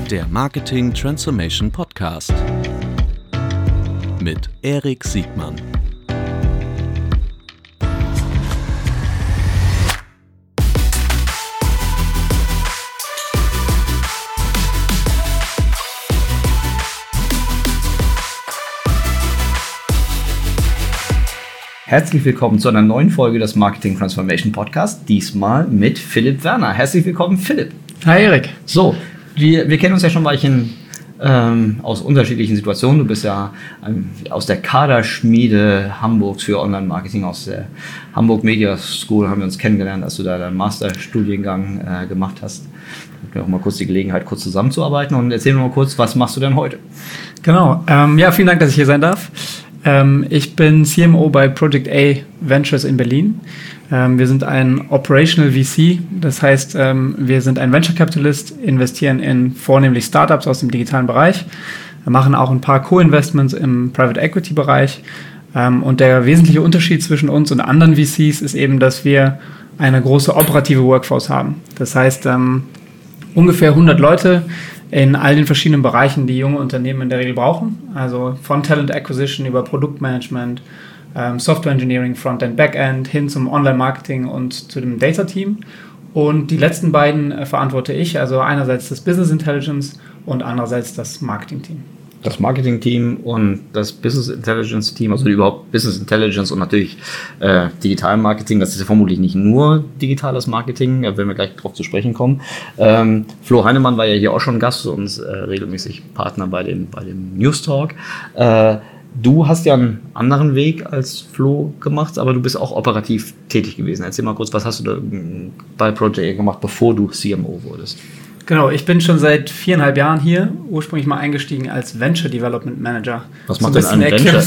Der Marketing Transformation Podcast mit Erik Siegmann. Herzlich willkommen zu einer neuen Folge des Marketing Transformation Podcast, diesmal mit Philipp Werner. Herzlich willkommen, Philipp. Hi, Erik. So, wir kennen uns ja schon ein Weilchen aus unterschiedlichen Situationen. Du bist ja aus der Kaderschmiede Hamburgs für Online-Marketing, aus der Hamburg Media School haben wir uns kennengelernt, als du da deinen Masterstudiengang gemacht hast. Ich habe auch mal kurz die Gelegenheit, kurz zusammenzuarbeiten. Und erzähl mir mal kurz, was machst du denn heute? Genau, vielen Dank, dass ich hier sein darf. Ich bin CMO bei Project A Ventures in Berlin. Wir sind ein Operational VC, das heißt, wir sind ein Venture Capitalist, investieren in vornehmlich Startups aus dem digitalen Bereich, wir machen auch ein paar Co-Investments im Private Equity Bereich. Und der wesentliche Unterschied zwischen uns und anderen VCs ist eben, dass wir eine große operative Workforce haben. Das heißt, ungefähr 100 Leute in all den verschiedenen Bereichen, die junge Unternehmen in der Regel brauchen. Also von Talent Acquisition über Produktmanagement, Software Engineering, Frontend, Backend hin zum Online-Marketing und zu dem Data-Team. Und die letzten beiden verantworte ich, also einerseits das Business Intelligence und andererseits das Marketing-Team. Das Marketing-Team und das Business Intelligence-Team, also überhaupt Business Intelligence und natürlich Digital Marketing, das ist ja vermutlich nicht nur digitales Marketing, da werden wir gleich drauf zu sprechen kommen. Flo Heinemann war ja hier auch schon Gast und regelmäßig Partner bei dem News Talk. Du hast ja einen anderen Weg als Flo gemacht, aber du bist auch operativ tätig gewesen. Erzähl mal kurz, was hast du da bei Project A gemacht, bevor du CMO wurdest? Genau, ich bin schon seit 4,5 Jahren hier, ursprünglich mal eingestiegen als Venture Development Manager. Was macht denn ein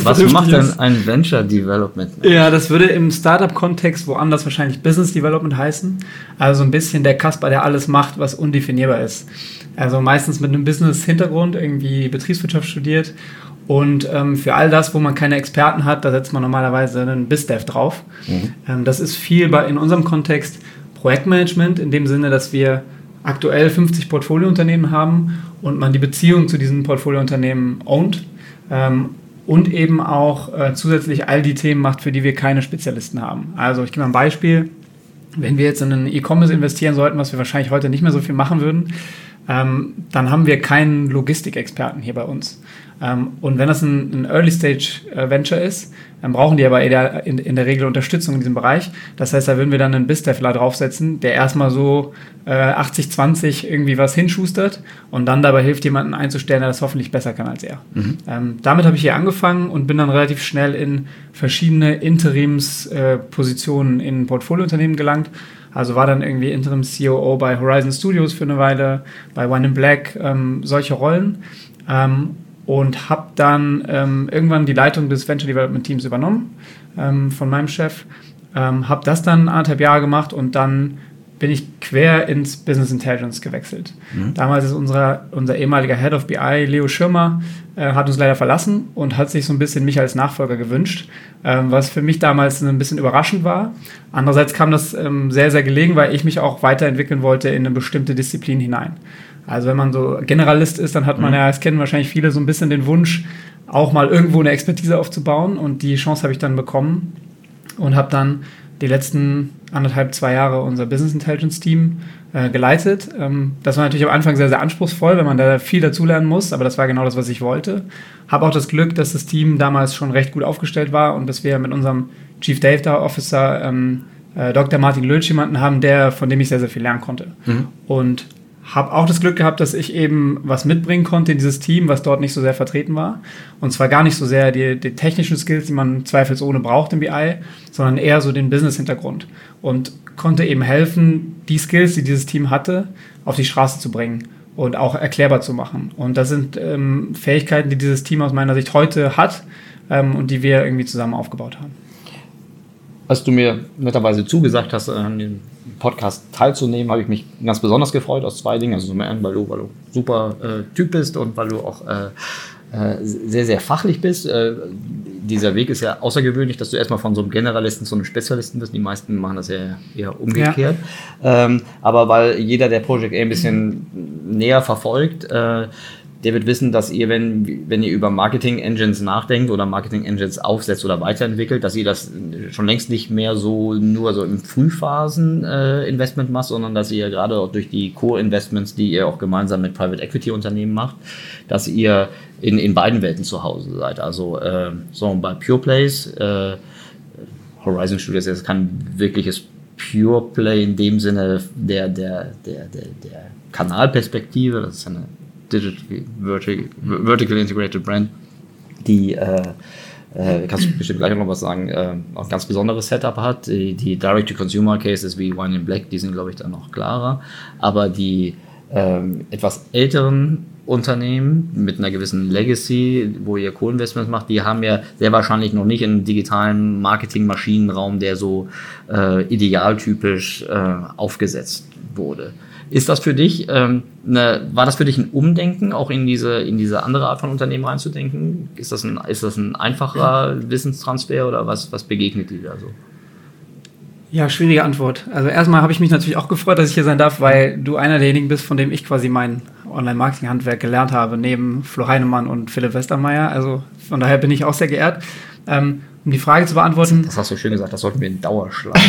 Venture Development Manager? Ja, das würde im Startup-Kontext woanders wahrscheinlich Business Development heißen. Also ein bisschen der Kasper, der alles macht, was undefinierbar ist. Also meistens mit einem Business-Hintergrund, irgendwie Betriebswirtschaft studiert. Und für all das, wo man keine Experten hat, da setzt man normalerweise einen BizDev drauf. Das ist viel in unserem Kontext Projektmanagement, in dem Sinne, dass wir aktuell 50 Portfoliounternehmen haben und man die Beziehung zu diesen Portfoliounternehmen ownt und eben auch zusätzlich all die Themen macht, für die wir keine Spezialisten haben. Also ich gebe mal ein Beispiel. Wenn wir jetzt in einen E-Commerce investieren sollten, was wir wahrscheinlich heute nicht mehr so viel machen würden, dann haben wir keinen Logistikexperten hier bei uns. Und wenn das ein Early-Stage-Venture ist, dann brauchen die aber in der Regel Unterstützung in diesem Bereich. Das heißt, da würden wir dann einen BizDevler draufsetzen, der erstmal so 80-20 irgendwie was hinschustert und dann dabei hilft, jemanden einzustellen, der das hoffentlich besser kann als er. Damit habe ich hier angefangen und bin dann relativ schnell in verschiedene Interimspositionen in Portfoliounternehmen gelangt. Also war dann irgendwie Interim-COO bei Horizon Studios für eine Weile, bei One in Black, solche Rollen. Und habe dann irgendwann die Leitung des Venture Development Teams übernommen von meinem Chef. Habe das dann 1,5 Jahre gemacht und dann bin ich quer ins Business Intelligence gewechselt. Damals ist unser ehemaliger Head of BI, Leo Schirmer, hat uns leider verlassen und hat sich so ein bisschen mich als Nachfolger gewünscht, was für mich damals ein bisschen überraschend war. Andererseits kam das sehr, sehr gelegen, weil ich mich auch weiterentwickeln wollte in eine bestimmte Disziplin hinein. Also wenn man so Generalist ist, dann hat man ja, es kennen wahrscheinlich viele, so ein bisschen den Wunsch, auch mal irgendwo eine Expertise aufzubauen. Und die Chance habe ich dann bekommen und habe dann die letzten 2 Jahre unser Business Intelligence Team geleitet. Das war natürlich am Anfang sehr, sehr anspruchsvoll, wenn man da viel dazulernen muss, aber das war genau das, was ich wollte. Habe auch das Glück, dass das Team damals schon recht gut aufgestellt war und dass wir mit unserem Chief Data Officer Dr. Martin Lötsch jemanden haben, von dem ich sehr, sehr viel lernen konnte. Und habe auch das Glück gehabt, dass ich eben was mitbringen konnte in dieses Team, was dort nicht so sehr vertreten war. Und zwar gar nicht so sehr die technischen Skills, die man zweifelsohne braucht im BI, sondern eher so den Business-Hintergrund. Und konnte eben helfen, die Skills, die dieses Team hatte, auf die Straße zu bringen und auch erklärbar zu machen. Und das sind Fähigkeiten, die dieses Team aus meiner Sicht heute hat und die wir irgendwie zusammen aufgebaut haben. Als du mir netterweise zugesagt hast, an dem Podcast teilzunehmen, habe ich mich ganz besonders gefreut aus 2 Dingen. Also zum einen, weil du super Typ bist und weil du auch sehr, sehr fachlich bist. Dieser Weg ist ja außergewöhnlich, dass du erstmal von so einem Generalisten zu einem Spezialisten bist. Die meisten machen das ja eher umgekehrt. Ja. Aber weil jeder, der Project A ein bisschen näher verfolgt, der wird wissen, dass ihr, wenn ihr über Marketing-Engines nachdenkt oder Marketing-Engines aufsetzt oder weiterentwickelt, dass ihr das schon längst nicht mehr nur so im Frühphasen-Investment macht, sondern dass ihr gerade auch durch die Core-Investments, die ihr auch gemeinsam mit Private-Equity-Unternehmen macht, dass ihr in beiden Welten zu Hause seid. Also so bei Pure Plays, Horizon Studios ist kein wirkliches Pure Play in dem Sinne der Kanalperspektive, das ist eine Vertical Integrated Brand, die kannst du bestimmt gleich noch was sagen, auch ein ganz besonderes Setup hat. Die Direct-to-Consumer-Cases wie Wine in Black, die sind, glaube ich, dann noch klarer. Aber die etwas älteren Unternehmen mit einer gewissen Legacy, wo ihr Co-Investments macht, die haben ja sehr wahrscheinlich noch nicht einen digitalen Marketing-Maschinenraum, der so idealtypisch aufgesetzt wurde. Ist das für dich, war das für dich ein Umdenken, auch in diese andere Art von Unternehmen reinzudenken? Ist das ein einfacher Wissenstransfer oder was begegnet dir da so? Ja, schwierige Antwort. Also erstmal habe ich mich natürlich auch gefreut, dass ich hier sein darf, weil du einer derjenigen bist, von dem ich quasi mein Online-Marketing-Handwerk gelernt habe, neben Flo Heinemann und Philipp Westermeier. Also von daher bin ich auch sehr geehrt. Um die Frage zu beantworten... Das hast du schön gesagt, das sollten wir in Dauerschleife.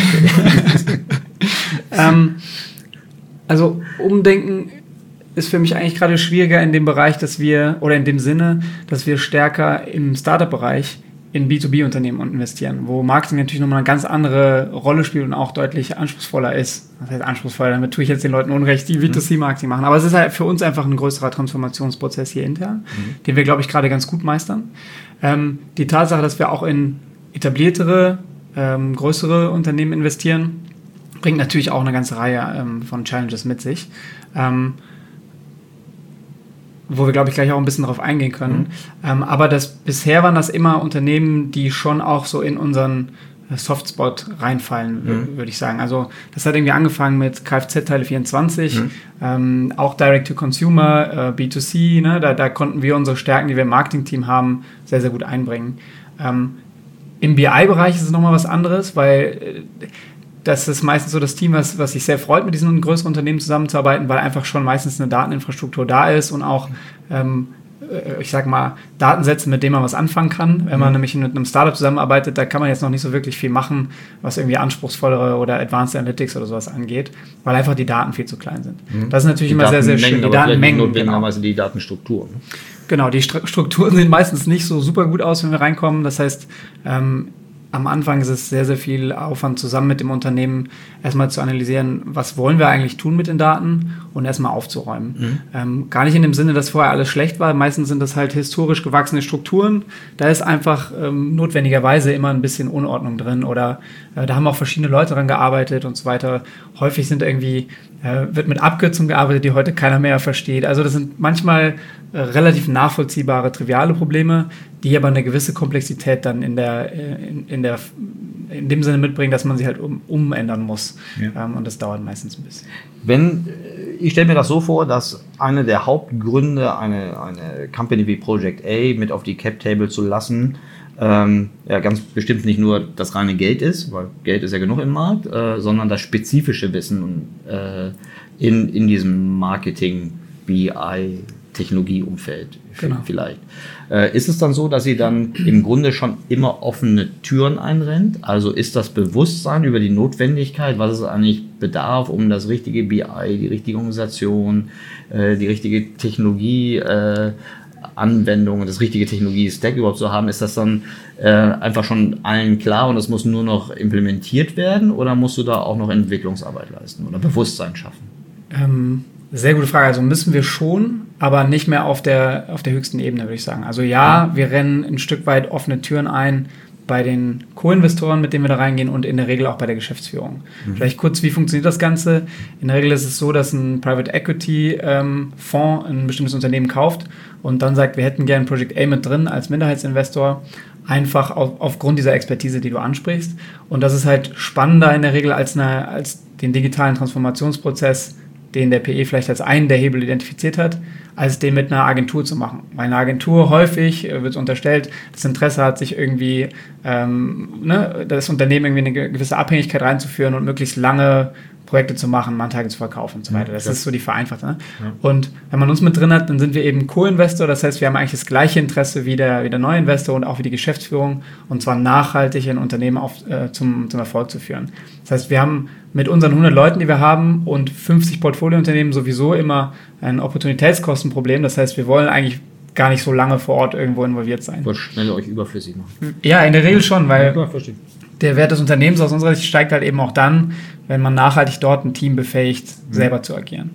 Also Umdenken ist für mich eigentlich gerade schwieriger in dem Bereich, in dem Sinne, dass wir stärker im Startup-Bereich in B2B-Unternehmen investieren, wo Marketing natürlich nochmal eine ganz andere Rolle spielt und auch deutlich anspruchsvoller ist. Das heißt anspruchsvoller, damit tue ich jetzt den Leuten Unrecht, die B2C-Marketing machen. Aber es ist halt für uns einfach ein größerer Transformationsprozess hier intern, den wir, glaube ich, gerade ganz gut meistern. Die Tatsache, dass wir auch in etabliertere, größere Unternehmen investieren, bringt natürlich auch eine ganze Reihe von Challenges mit sich, wo wir, glaube ich, gleich auch ein bisschen drauf eingehen können. Aber bisher waren das immer Unternehmen, die schon auch so in unseren Softspot reinfallen, würde ich sagen. Also das hat irgendwie angefangen mit Kfz-Teile 24, auch Direct-to-Consumer, B2C, ne? Da konnten wir unsere Stärken, die wir im Marketing-Team haben, sehr, sehr gut einbringen. Im BI-Bereich ist es nochmal was anderes, weil das ist meistens so das Team, was sich sehr freut, mit diesen größeren Unternehmen zusammenzuarbeiten, weil einfach schon meistens eine Dateninfrastruktur da ist und auch, ich sag mal, Datensätze, mit denen man was anfangen kann. Wenn man nämlich mit einem Startup zusammenarbeitet, da kann man jetzt noch nicht so wirklich viel machen, was irgendwie anspruchsvollere oder Advanced Analytics oder sowas angeht, weil einfach die Daten viel zu klein sind. Das ist natürlich immer sehr, sehr schön. Die Datenmengen, notwendigerweise die Datenstrukturen. Genau, die Strukturen sehen meistens nicht so super gut aus, wenn wir reinkommen. Das heißt, am Anfang ist es sehr, sehr viel Aufwand, zusammen mit dem Unternehmen erstmal zu analysieren, was wollen wir eigentlich tun mit den Daten und erstmal aufzuräumen. Gar nicht in dem Sinne, dass vorher alles schlecht war. Meistens sind das halt historisch gewachsene Strukturen. Da ist einfach notwendigerweise immer ein bisschen Unordnung drin oder da haben auch verschiedene Leute dran gearbeitet und so weiter. Häufig wird mit Abkürzungen gearbeitet, die heute keiner mehr versteht. Also das sind manchmal relativ nachvollziehbare, triviale Probleme, die aber eine gewisse Komplexität dann in dem Sinne mitbringen, dass man sie halt umändern muss. Ja. Und das dauert meistens ein bisschen. Ich stelle mir das so vor, dass einer der Hauptgründe, eine Company wie Project A mit auf die Cap-Table zu lassen, ganz bestimmt nicht nur das reine Geld ist, weil Geld ist ja genug im Markt, sondern das spezifische Wissen in diesem Marketing, BI, Technologieumfeld vielleicht. Ist es dann so, dass sie dann im Grunde schon immer offene Türen einrennt? Also ist das Bewusstsein über die Notwendigkeit, was es eigentlich bedarf, um das richtige BI, die richtige Organisation, die richtige Technologie, Anwendung, das richtige Technologie-Stack überhaupt zu haben, ist das dann einfach schon allen klar und es muss nur noch implementiert werden oder musst du da auch noch Entwicklungsarbeit leisten oder Bewusstsein schaffen? Sehr gute Frage. Also müssen wir schon, aber nicht mehr auf der höchsten Ebene, würde ich sagen. Also ja, wir rennen ein Stück weit offene Türen ein bei den Co-Investoren, mit denen wir da reingehen und in der Regel auch bei der Geschäftsführung. Vielleicht kurz, wie funktioniert das Ganze? In der Regel ist es so, dass ein Private Equity Fonds ein bestimmtes Unternehmen kauft und dann sagt, wir hätten gerne Project A mit drin als Minderheitsinvestor, einfach aufgrund dieser Expertise, die du ansprichst. Und das ist halt spannender in der Regel als den digitalen Transformationsprozess, den der PE vielleicht als einen der Hebel identifiziert hat, als den mit einer Agentur zu machen. Weil eine Agentur häufig wird unterstellt, das Interesse hat, sich irgendwie das Unternehmen irgendwie eine gewisse Abhängigkeit reinzuführen und möglichst lange Projekte zu machen, Manntage zu verkaufen und so weiter. Das ist so die vereinfachte. Ne? Ja. Und wenn man uns mit drin hat, dann sind wir eben Co-Investor. Das heißt, wir haben eigentlich das gleiche Interesse wie der neue Investor und auch wie die Geschäftsführung. Und zwar nachhaltig ein Unternehmen zum Erfolg zu führen. Das heißt, wir haben mit unseren 100 Leuten, die wir haben und 50 Portfoliounternehmen sowieso immer ein Opportunitätskostenproblem. Das heißt, wir wollen eigentlich gar nicht so lange vor Ort irgendwo involviert sein. Wollt schnell euch überflüssig machen. Ja, in der Regel schon, weil Ja, verstehe. der Wert des Unternehmens aus unserer Sicht steigt halt eben auch dann, wenn man nachhaltig dort ein Team befähigt, selber zu agieren.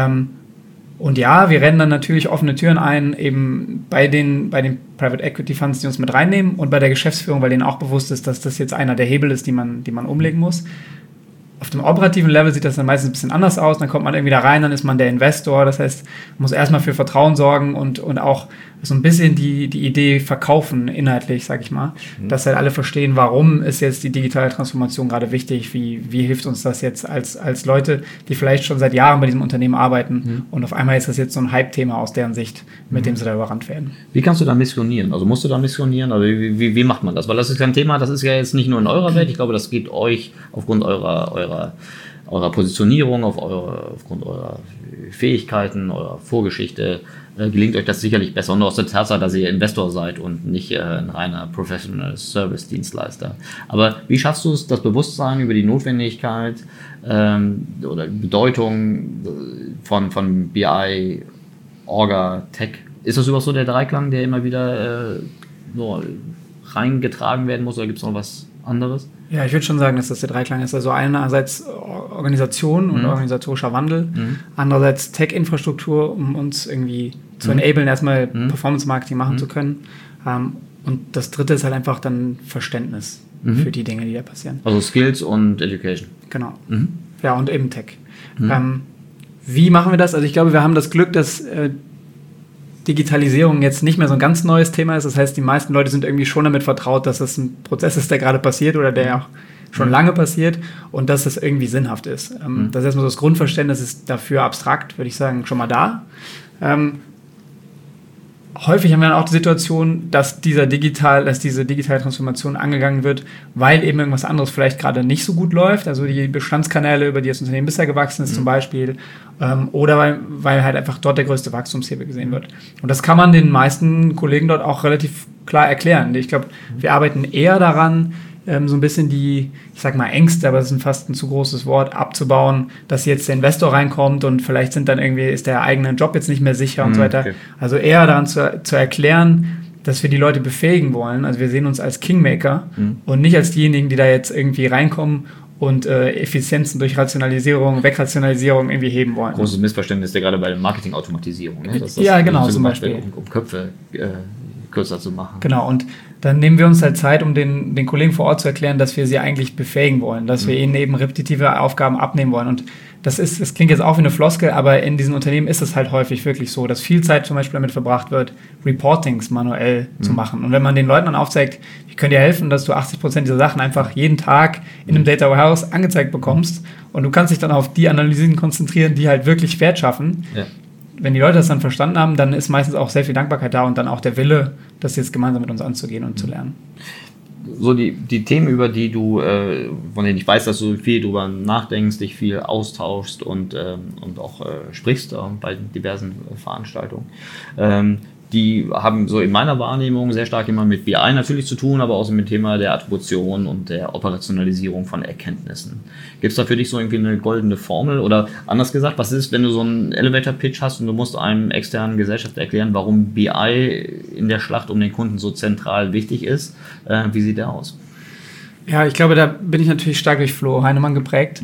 Und ja, wir rennen dann natürlich offene Türen ein, eben bei den Private Equity Funds, die uns mit reinnehmen und bei der Geschäftsführung, weil denen auch bewusst ist, dass das jetzt einer der Hebel ist, die man umlegen muss. Auf dem operativen Level sieht das dann meistens ein bisschen anders aus. Dann kommt man irgendwie da rein, dann ist man der Investor. Das heißt, man muss erstmal für Vertrauen sorgen und auch so ein bisschen die Idee verkaufen, inhaltlich, sag ich mal. Dass halt alle verstehen, warum ist jetzt die digitale Transformation gerade wichtig, wie hilft uns das jetzt als Leute, die vielleicht schon seit Jahren bei diesem Unternehmen arbeiten. Und auf einmal ist das jetzt so ein Hype-Thema aus deren Sicht, mit dem sie da überrannt werden. Wie kannst du da missionieren? Also musst du da missionieren? Also wie macht man das? Weil das ist kein Thema, das ist ja jetzt nicht nur in eurer Welt. Ich glaube, das geht euch aufgrund eurer Positionierung, aufgrund eurer Fähigkeiten, eurer Vorgeschichte, gelingt euch das sicherlich besser. Und aus der Tatsache, dass ihr Investor seid und nicht ein reiner Professional Service Dienstleister. Aber wie schaffst du es, das Bewusstsein über die Notwendigkeit oder Bedeutung von BI, Orga, Tech? Ist das überhaupt so der Dreiklang, der immer wieder so reingetragen werden muss, oder gibt es noch was anderes? Ja, ich würde schon sagen, dass das der Dreiklang ist. Also einerseits Organisation und organisatorischer Wandel, andererseits Tech-Infrastruktur, um uns irgendwie zu enablen, erstmal Performance-Marketing machen zu können. Und das dritte ist halt einfach dann Verständnis für die Dinge, die da passieren. Also Skills und Education. Genau. Ja, und eben Tech. Wie machen wir das? Also ich glaube, wir haben das Glück, dass Digitalisierung jetzt nicht mehr so ein ganz neues Thema ist. Das heißt, die meisten Leute sind irgendwie schon damit vertraut, dass das ein Prozess ist, der gerade passiert oder der auch schon lange passiert und dass das irgendwie sinnhaft ist. Das ist erstmal so das Grundverständnis ist dafür abstrakt, würde ich sagen, schon mal da. Häufig haben wir dann auch die Situation, dass diese digitale Transformation angegangen wird, weil eben irgendwas anderes vielleicht gerade nicht so gut läuft, also die Bestandskanäle, über die das Unternehmen bisher gewachsen ist zum Beispiel, oder weil halt einfach dort der größte Wachstumshebel gesehen wird. Und das kann man den meisten Kollegen dort auch relativ klar erklären. Ich glaube, wir arbeiten eher daran, so ein bisschen die, ich sag mal Ängste, aber das ist fast ein zu großes Wort, abzubauen, dass jetzt der Investor reinkommt und vielleicht ist der eigene Job jetzt nicht mehr sicher und so weiter. Okay. Also eher daran zu erklären, dass wir die Leute befähigen wollen. Also wir sehen uns als Kingmaker und nicht als diejenigen, die da jetzt irgendwie reinkommen und Effizienzen durch Rationalisierung, Wegrationalisierung irgendwie heben wollen. Großes Missverständnis ja gerade bei der Marketingautomatisierung. Ne? Dass das ja, genau, zum Beispiel. Um Köpfe kürzer zu machen. Genau, und dann nehmen wir uns halt Zeit, um den Kollegen vor Ort zu erklären, dass wir sie eigentlich befähigen wollen, dass wir ihnen eben repetitive Aufgaben abnehmen wollen. Und das klingt jetzt auch wie eine Floskel, aber in diesen Unternehmen ist es halt häufig wirklich so, dass viel Zeit zum Beispiel damit verbracht wird, Reportings manuell zu machen. Und wenn man den Leuten dann aufzeigt, ich könnte dir helfen, dass du 80% dieser Sachen einfach jeden Tag in einem Data Warehouse angezeigt bekommst und du kannst dich dann auf die Analysen konzentrieren, die halt wirklich Wert schaffen. Ja. Wenn die Leute das dann verstanden haben, dann ist meistens auch sehr viel Dankbarkeit da und dann auch der Wille, das jetzt gemeinsam mit uns anzugehen und zu lernen. So die Themen, über die du, von denen ich weiß, dass du viel drüber nachdenkst, dich viel austauschst und auch sprichst bei diversen Veranstaltungen, die haben so in meiner Wahrnehmung sehr stark immer mit BI natürlich zu tun, aber auch mit dem Thema der Attribution und der Operationalisierung von Erkenntnissen. Gibt es da für dich so irgendwie eine goldene Formel? Oder anders gesagt, was ist, wenn du so einen Elevator-Pitch hast und du musst einem externen Gesellschafter erklären, warum BI in der Schlacht um den Kunden so zentral wichtig ist? Wie sieht der aus? Ja, ich glaube, da bin ich natürlich stark durch Flo Heinemann geprägt,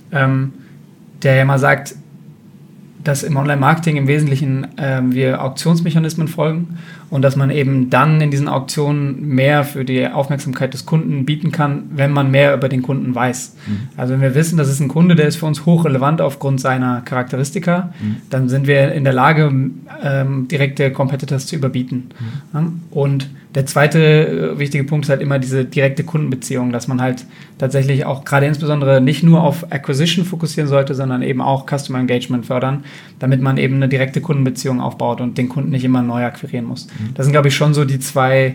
der ja mal sagt, dass im Online-Marketing im Wesentlichen wir Auktionsmechanismen folgen und dass man eben dann in diesen Auktionen mehr für die Aufmerksamkeit des Kunden bieten kann, wenn man mehr über den Kunden weiß. Also wenn wir wissen, das ist ein Kunde, der ist für uns hochrelevant aufgrund seiner Charakteristika, dann sind wir in der Lage, direkte Competitors zu überbieten. Und der zweite wichtige Punkt ist halt immer diese direkte Kundenbeziehung, dass man halt tatsächlich auch gerade insbesondere nicht nur auf Acquisition fokussieren sollte, sondern eben auch Customer Engagement fördern, damit man eben eine direkte Kundenbeziehung aufbaut und den Kunden nicht immer neu akquirieren muss. Das sind, glaube ich, schon so die zwei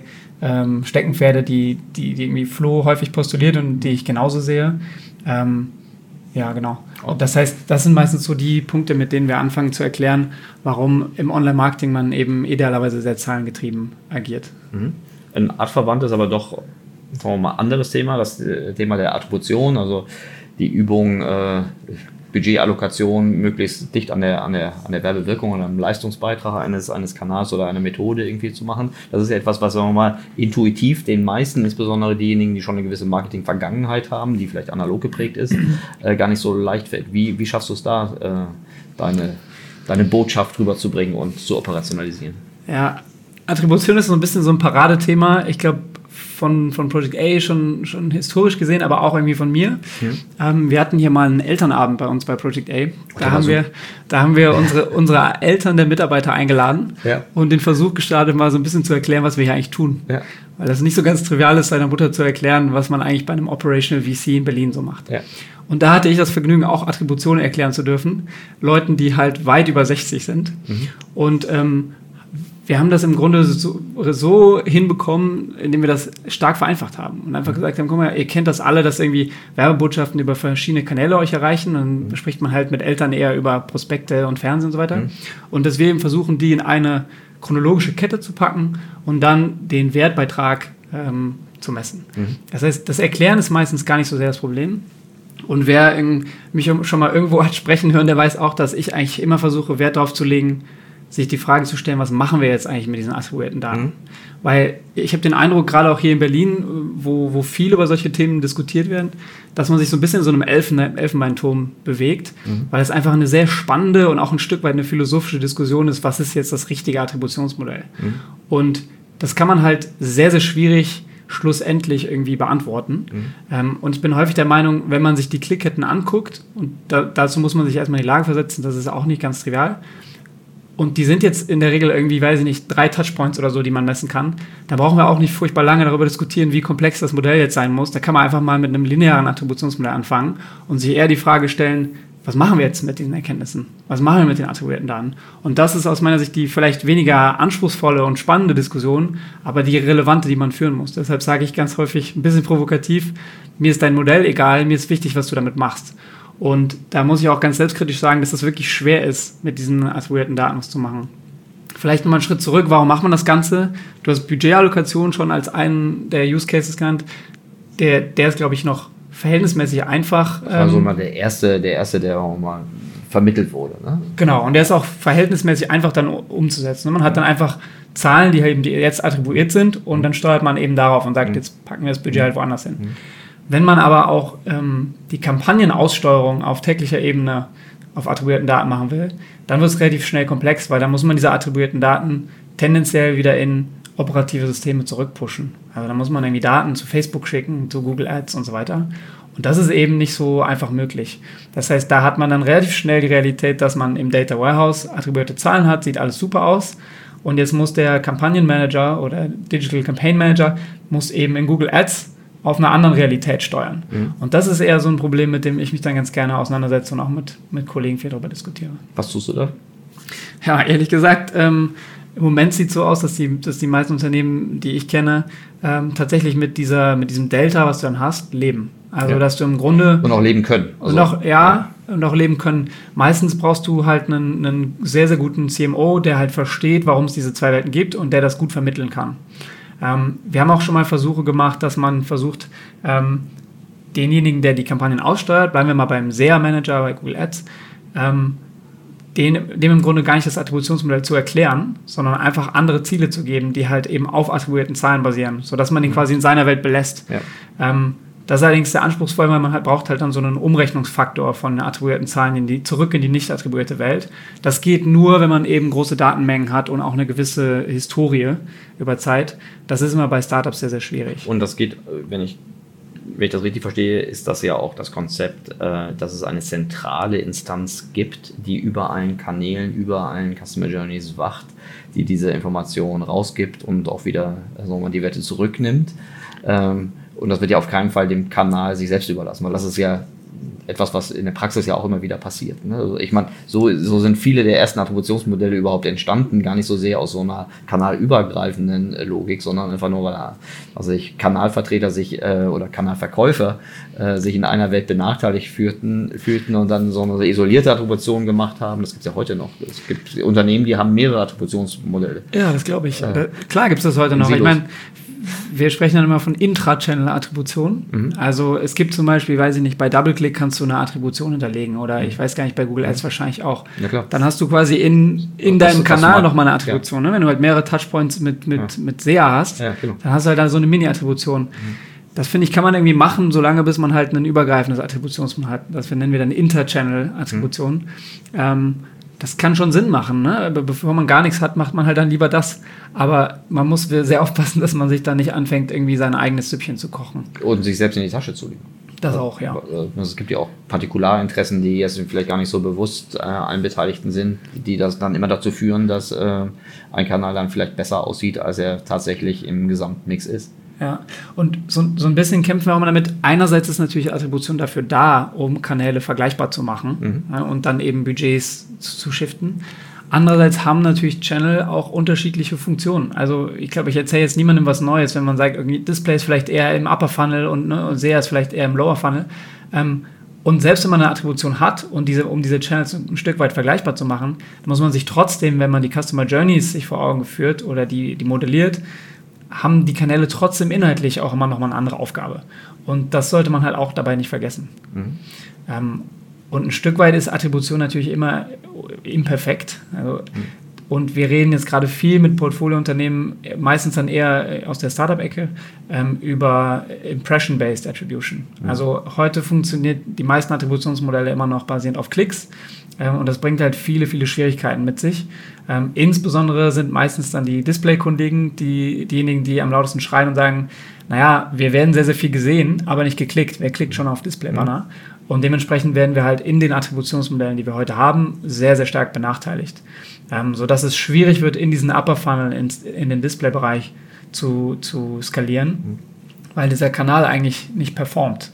Steckenpferde, die irgendwie Flo häufig postuliert und die ich genauso sehe. Ja, genau. Und das heißt, das sind meistens so die Punkte, mit denen wir anfangen zu erklären, warum im Online-Marketing man eben idealerweise sehr zahlengetrieben agiert. Ein artverwandtes, aber doch, sagen wir mal, anderes Thema, das Thema der Attribution, also die Übung, Budgetallokation möglichst dicht an der Werbewirkung oder am Leistungsbeitrag eines Kanals oder einer Methode irgendwie zu machen. Das ist ja etwas, was, sagen wir mal, intuitiv den meisten, insbesondere diejenigen, die schon eine gewisse Marketing-Vergangenheit haben, die vielleicht analog geprägt ist, gar nicht so leicht fällt. Wie schaffst du es da, deine Botschaft rüberzubringen und zu operationalisieren? Ja, Attribution ist so ein bisschen so ein Paradethema. Ich glaube, von Project A schon historisch gesehen, aber auch irgendwie von mir. Wir hatten hier mal einen Elternabend bei uns bei Project A. Da haben wir unsere Eltern der Mitarbeiter eingeladen und den Versuch gestartet, mal so ein bisschen zu erklären, was wir hier eigentlich tun. Ja. Weil das nicht so ganz trivial ist, seiner Mutter zu erklären, was man eigentlich bei einem Operational VC in Berlin so macht. Ja. Und da hatte ich das Vergnügen, auch Attributionen erklären zu dürfen. Leuten, die halt weit über 60 sind. Und wir haben das im Grunde so hinbekommen, indem wir das stark vereinfacht haben und einfach gesagt haben, guck mal, ihr kennt das alle, dass irgendwie Werbebotschaften über verschiedene Kanäle euch erreichen. Dann spricht man halt mit Eltern eher über Prospekte und Fernsehen und so weiter. Und dass wir eben versuchen, die in eine chronologische Kette zu packen und dann den Wertbeitrag zu messen. Das heißt, das Erklären ist meistens gar nicht so sehr das Problem. Und wer mich schon mal irgendwo hat sprechen hören, der weiß auch, dass ich eigentlich immer versuche, Wert darauf zu legen, sich die Frage zu stellen, was machen wir jetzt eigentlich mit diesen attribuierten Daten? Weil ich habe den Eindruck, gerade auch hier in Berlin, wo viel über solche Themen diskutiert werden, dass man sich so ein bisschen in so einem Elfenbeinturm bewegt, weil es einfach eine sehr spannende und auch ein Stück weit eine philosophische Diskussion ist, was ist jetzt das richtige Attributionsmodell? Und das kann man halt sehr, sehr schwierig schlussendlich irgendwie beantworten. Und ich bin häufig der Meinung, wenn man sich die Klickketten anguckt, und dazu muss man sich erstmal in die Lage versetzen, das ist auch nicht ganz trivial, und die sind jetzt in der Regel irgendwie, weiß ich nicht, 3 Touchpoints oder so, die man messen kann. Da brauchen wir auch nicht furchtbar lange darüber diskutieren, wie komplex das Modell jetzt sein muss. Da kann man einfach mal mit einem linearen Attributionsmodell anfangen und sich eher die Frage stellen, was machen wir jetzt mit diesen Erkenntnissen? Was machen wir mit den attribuierten Daten? Und das ist aus meiner Sicht die vielleicht weniger anspruchsvolle und spannende Diskussion, aber die relevante, die man führen muss. Deshalb sage ich ganz häufig ein bisschen provokativ, mir ist dein Modell egal, mir ist wichtig, was du damit machst. Und da muss ich auch ganz selbstkritisch sagen, dass das wirklich schwer ist, mit diesen attribuierten Daten was zu machen. Vielleicht nochmal einen Schritt zurück, warum macht man das Ganze? Du hast Budgetallokation schon als einen der Use Cases genannt. Der ist, glaube ich, noch verhältnismäßig einfach. Also mal der erste, der auch mal vermittelt wurde. Ne? Genau, und der ist auch verhältnismäßig einfach dann umzusetzen. Man hat dann einfach Zahlen, die jetzt attribuiert sind, und dann steuert man eben darauf und sagt, jetzt packen wir das Budget halt woanders hin. Wenn man aber auch die Kampagnenaussteuerung auf täglicher Ebene auf attribuierten Daten machen will, dann wird es relativ schnell komplex, weil dann muss man diese attribuierten Daten tendenziell wieder in operative Systeme zurückpushen. Also da muss man irgendwie Daten zu Facebook schicken, zu Google Ads und so weiter. Und das ist eben nicht so einfach möglich. Das heißt, da hat man dann relativ schnell die Realität, dass man im Data Warehouse attribuierte Zahlen hat, sieht alles super aus. Und jetzt muss der Kampagnenmanager oder Digital Campaign Manager muss eben in Google Ads auf einer anderen Realität steuern. Und das ist eher so ein Problem, mit dem ich mich dann ganz gerne auseinandersetze und auch mit Kollegen viel darüber diskutiere. Was tust du da? Ja, ehrlich gesagt, im Moment sieht es so aus, dass die meisten Unternehmen, die ich kenne, tatsächlich mit diesem Delta, was du dann hast, leben. Also, dass du im Grunde... Und auch leben können. Also, und auch leben können. Meistens brauchst du halt einen sehr, sehr guten CMO, der halt versteht, warum es diese zwei Welten gibt und der das gut vermitteln kann. Wir haben auch schon mal Versuche gemacht, dass man versucht, denjenigen, der die Kampagnen aussteuert, bleiben wir mal beim SEA-Manager bei Google Ads, dem im Grunde gar nicht das Attributionsmodell zu erklären, sondern einfach andere Ziele zu geben, die halt eben auf attribuierten Zahlen basieren, sodass man ihn quasi in seiner Welt belässt. Ja. Das ist allerdings sehr anspruchsvoll, weil man braucht halt dann so einen Umrechnungsfaktor von attribuierten Zahlen zurück in die nicht attribuierte Welt. Das geht nur, wenn man eben große Datenmengen hat und auch eine gewisse Historie über Zeit. Das ist immer bei Startups sehr, sehr schwierig. Und das geht, wenn ich das richtig verstehe, ist das ja auch das Konzept, dass es eine zentrale Instanz gibt, die über allen Kanälen, über allen Customer Journeys wacht, die diese Informationen rausgibt und auch wieder die Werte zurücknimmt. Und das wird ja auf keinen Fall dem Kanal sich selbst überlassen, weil das ist ja etwas, was in der Praxis ja auch immer wieder passiert. Ne? Also ich meine, so sind viele der ersten Attributionsmodelle überhaupt entstanden, gar nicht so sehr aus so einer kanalübergreifenden Logik, sondern einfach nur, weil Kanalvertreter oder Kanalverkäufer sich in einer Welt benachteiligt fühlten und dann so eine isolierte Attribution gemacht haben. Das gibt es ja heute noch. Es gibt Unternehmen, die haben mehrere Attributionsmodelle. Ja, das glaube ich. Klar gibt es das heute noch. Ich meine, wir sprechen dann immer von Intra-Channel-Attribution. Also es gibt zum Beispiel, weiß ich nicht, bei DoubleClick kannst du eine Attribution hinterlegen oder ich weiß gar nicht, bei Google Ads wahrscheinlich auch. Ja, klar. Dann hast du quasi in deinem Kanal nochmal eine Attribution. Ne? Wenn du halt mehrere Touchpoints mit SEA hast, dann hast du halt da so eine Mini-Attribution. Das finde ich, kann man irgendwie machen, solange bis man halt ein übergreifendes Attributionsmodell hat. Das nennen wir dann Inter-Channel-Attribution. Das kann schon Sinn machen, ne? Bevor man gar nichts hat, macht man halt dann lieber das. Aber man muss sehr aufpassen, dass man sich da nicht anfängt, irgendwie sein eigenes Süppchen zu kochen. Und sich selbst in die Tasche zu legen. Das auch, ja. Es gibt ja auch Partikularinteressen, die jetzt vielleicht gar nicht so bewusst allen Beteiligten sind, die das dann immer dazu führen, dass ein Kanal dann vielleicht besser aussieht, als er tatsächlich im Gesamtmix ist. Ja, und so ein bisschen kämpfen wir auch mal damit. Einerseits ist natürlich Attribution dafür da, um Kanäle vergleichbar zu machen und dann eben Budgets zu shiften. Andererseits haben natürlich Channel auch unterschiedliche Funktionen. Also ich glaube, ich erzähle jetzt niemandem was Neues, wenn man sagt, irgendwie Display ist vielleicht eher im Upper Funnel und SEA ist vielleicht eher im Lower Funnel. Und selbst wenn man eine Attribution hat und um diese Channels ein Stück weit vergleichbar zu machen, dann muss man sich trotzdem, wenn man die Customer Journeys sich vor Augen führt oder die modelliert, haben die Kanäle trotzdem inhaltlich auch immer nochmal eine andere Aufgabe. Und das sollte man halt auch dabei nicht vergessen. Und ein Stück weit ist Attribution natürlich immer imperfekt. Also, und wir reden jetzt gerade viel mit Portfoliounternehmen, meistens dann eher aus der Startup-Ecke, über Impression-Based Attribution. Also heute funktioniert die meisten Attributionsmodelle immer noch basierend auf Klicks. Und das bringt halt viele, viele Schwierigkeiten mit sich. Insbesondere sind meistens dann die Display-Kundigen diejenigen, die am lautesten schreien und sagen, naja, wir werden sehr, sehr viel gesehen, aber nicht geklickt. Wer klickt schon auf Display-Banner? Und dementsprechend werden wir halt in den Attributionsmodellen, die wir heute haben, sehr, sehr stark benachteiligt. Sodass es schwierig wird, in diesen Upper Funnel, in den Display-Bereich zu skalieren, weil dieser Kanal eigentlich nicht performt.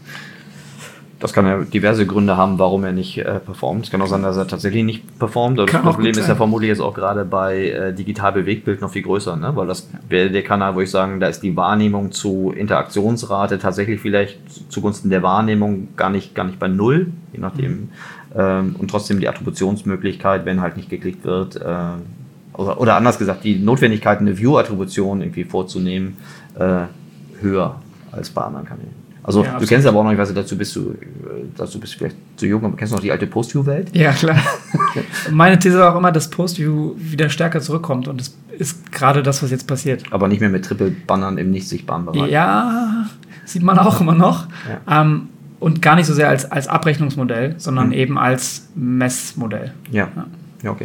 Das kann ja diverse Gründe haben, warum er nicht performt. Es kann auch sein, dass er tatsächlich nicht performt. Das Problem ist ja vermutlich jetzt auch gerade bei Digital-Bewegtbild noch viel größer, ne? Weil das wäre der Kanal, wo ich sagen, da ist die Wahrnehmung zu Interaktionsrate tatsächlich vielleicht zugunsten der Wahrnehmung gar nicht bei 0, je nachdem. Und trotzdem die Attributionsmöglichkeit, wenn halt nicht geklickt wird, oder anders gesagt, die Notwendigkeit, eine View-Attribution irgendwie vorzunehmen, höher als bei anderen Kanälen. Also ja, du kennst aber auch noch, ich weiß nicht, dazu bist du vielleicht zu jung, aber kennst du noch die alte Post-View-Welt? Ja, klar. Meine These war auch immer, dass Post-View wieder stärker zurückkommt und das ist gerade das, was jetzt passiert. Aber nicht mehr mit Triple-Bannern im nicht sichtbaren Bereich. Ja, sieht man auch immer noch. Ja. Und gar nicht so sehr als Abrechnungsmodell, sondern eben als Messmodell. Ja, okay.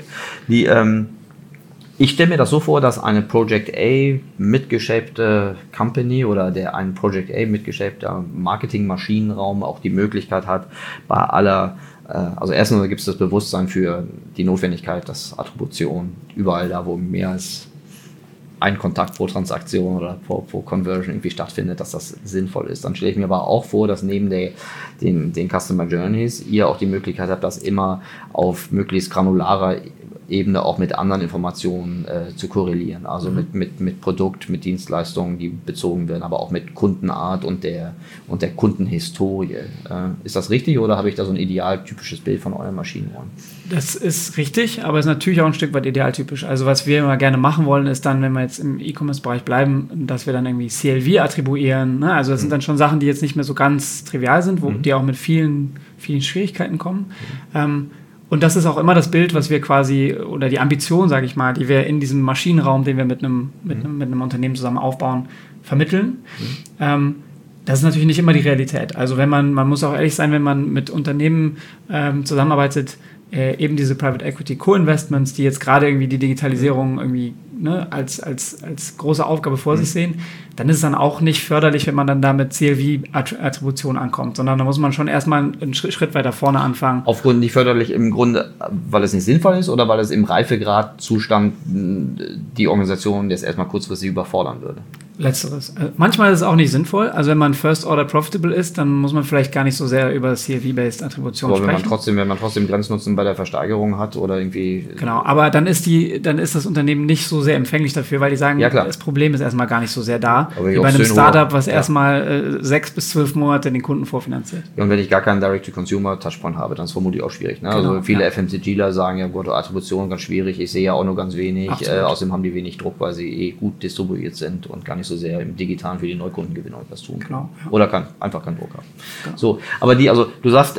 Ich stelle mir das so vor, dass eine Project A mitgeschäbte Company oder ein Project A mitgeschäbter Marketingmaschinenraum auch die Möglichkeit hat, bei aller, also erstens gibt es das Bewusstsein für die Notwendigkeit, dass Attribution überall da, wo mehr als ein Kontakt pro Transaktion oder pro Conversion irgendwie stattfindet, dass das sinnvoll ist. Dann stelle ich mir aber auch vor, dass neben den Customer Journeys ihr auch die Möglichkeit habt, das immer auf möglichst granularer Ebene auch mit anderen Informationen zu korrelieren. Also mit Produkt, mit Dienstleistungen, die bezogen werden, aber auch mit Kundenart und der Kundenhistorie. Ist das richtig oder habe ich da so ein idealtypisches Bild von euren Maschinenräumen? Das ist richtig, aber ist natürlich auch ein Stück weit idealtypisch. Also was wir immer gerne machen wollen, ist dann, wenn wir jetzt im E-Commerce-Bereich bleiben, dass wir dann irgendwie CLV attribuieren. Ne? Also das sind dann schon Sachen, die jetzt nicht mehr so ganz trivial sind, die auch mit vielen, vielen Schwierigkeiten kommen. Und das ist auch immer das Bild, was wir quasi, oder die Ambition, sage ich mal, die wir in diesem Maschinenraum, den wir mit einem Unternehmen zusammen aufbauen, vermitteln. Das ist natürlich nicht immer die Realität. Also man muss auch ehrlich sein, wenn man mit Unternehmen zusammenarbeitet, eben diese Private Equity Co-Investments, die jetzt gerade irgendwie die Digitalisierung irgendwie als große Aufgabe vor sich sehen, dann ist es dann auch nicht förderlich, wenn man dann da mit CLV-Attribution ankommt, sondern da muss man schon erstmal einen Schritt weiter vorne anfangen. Aufgrund nicht förderlich im Grunde, weil es nicht sinnvoll ist oder weil es im Reifegradzustand die Organisation jetzt erstmal kurzfristig überfordern würde? Letzteres. Manchmal ist es auch nicht sinnvoll. Also wenn man First Order Profitable ist, dann muss man vielleicht gar nicht so sehr über CLV-based Attribution sprechen. Wenn man trotzdem Grenznutzen bei der Versteigerung hat oder irgendwie... Genau, aber dann ist das Unternehmen nicht so sehr empfänglich dafür, weil die sagen, das Problem ist erstmal gar nicht so sehr da, wie bei einem Startup, was erstmal 6 bis 12 Monate den Kunden vorfinanziert. Ja, und wenn ich gar keinen Direct-to-Consumer-Touchpoint habe, dann ist es vermutlich auch schwierig. Ne? Genau, also viele FMCGler sagen ja, gut, Attribution ganz schwierig, ich sehe ja auch nur ganz wenig. Außerdem haben die wenig Druck, weil sie gut distribuiert sind und gar nicht so sehr im Digitalen für die Neukundengewinnung etwas tun können. Genau, ja. Oder einfach keinen Druck haben. Genau. So, aber du sagst,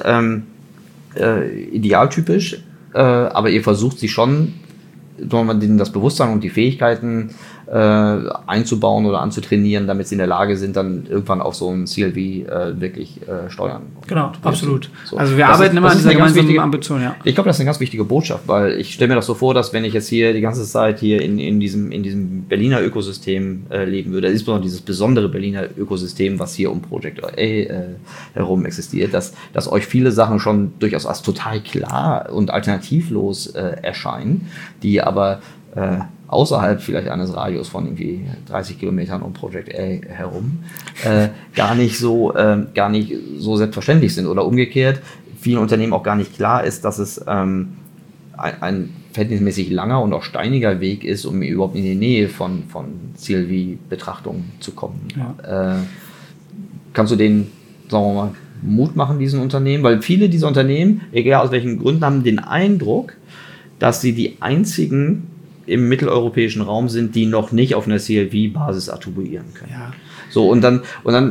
idealtypisch, aber ihr versucht sie schon, denen das Bewusstsein und die Fähigkeiten einzubauen oder anzutrainieren, damit sie in der Lage sind, dann irgendwann auch so ein CLV wirklich steuern. Genau, absolut. So. Also wir arbeiten immer an dieser gemeinsamen Ambition, ja. Ich glaube, das ist eine ganz wichtige Botschaft, weil ich stelle mir das so vor, dass wenn ich jetzt hier die ganze Zeit hier in diesem Berliner Ökosystem leben würde, insbesondere dieses besondere Berliner Ökosystem, was hier um Project A herum existiert, dass euch viele Sachen schon durchaus als total klar und alternativlos erscheinen, die aber außerhalb vielleicht eines Radius von irgendwie 30 Kilometern um Project A herum gar nicht so selbstverständlich sind. Oder umgekehrt, vielen Unternehmen auch gar nicht klar ist, dass es ein verhältnismäßig langer und auch steiniger Weg ist, um überhaupt in die Nähe von CLV-Betrachtungen zu kommen. Ja. Kannst du denen, sagen wir mal, Mut machen, diesen Unternehmen? Weil viele dieser Unternehmen, egal aus welchen Gründen, haben den Eindruck, dass sie die einzigen im mitteleuropäischen Raum sind, die noch nicht auf einer CLV-Basis attribuieren können. Ja. So, und dann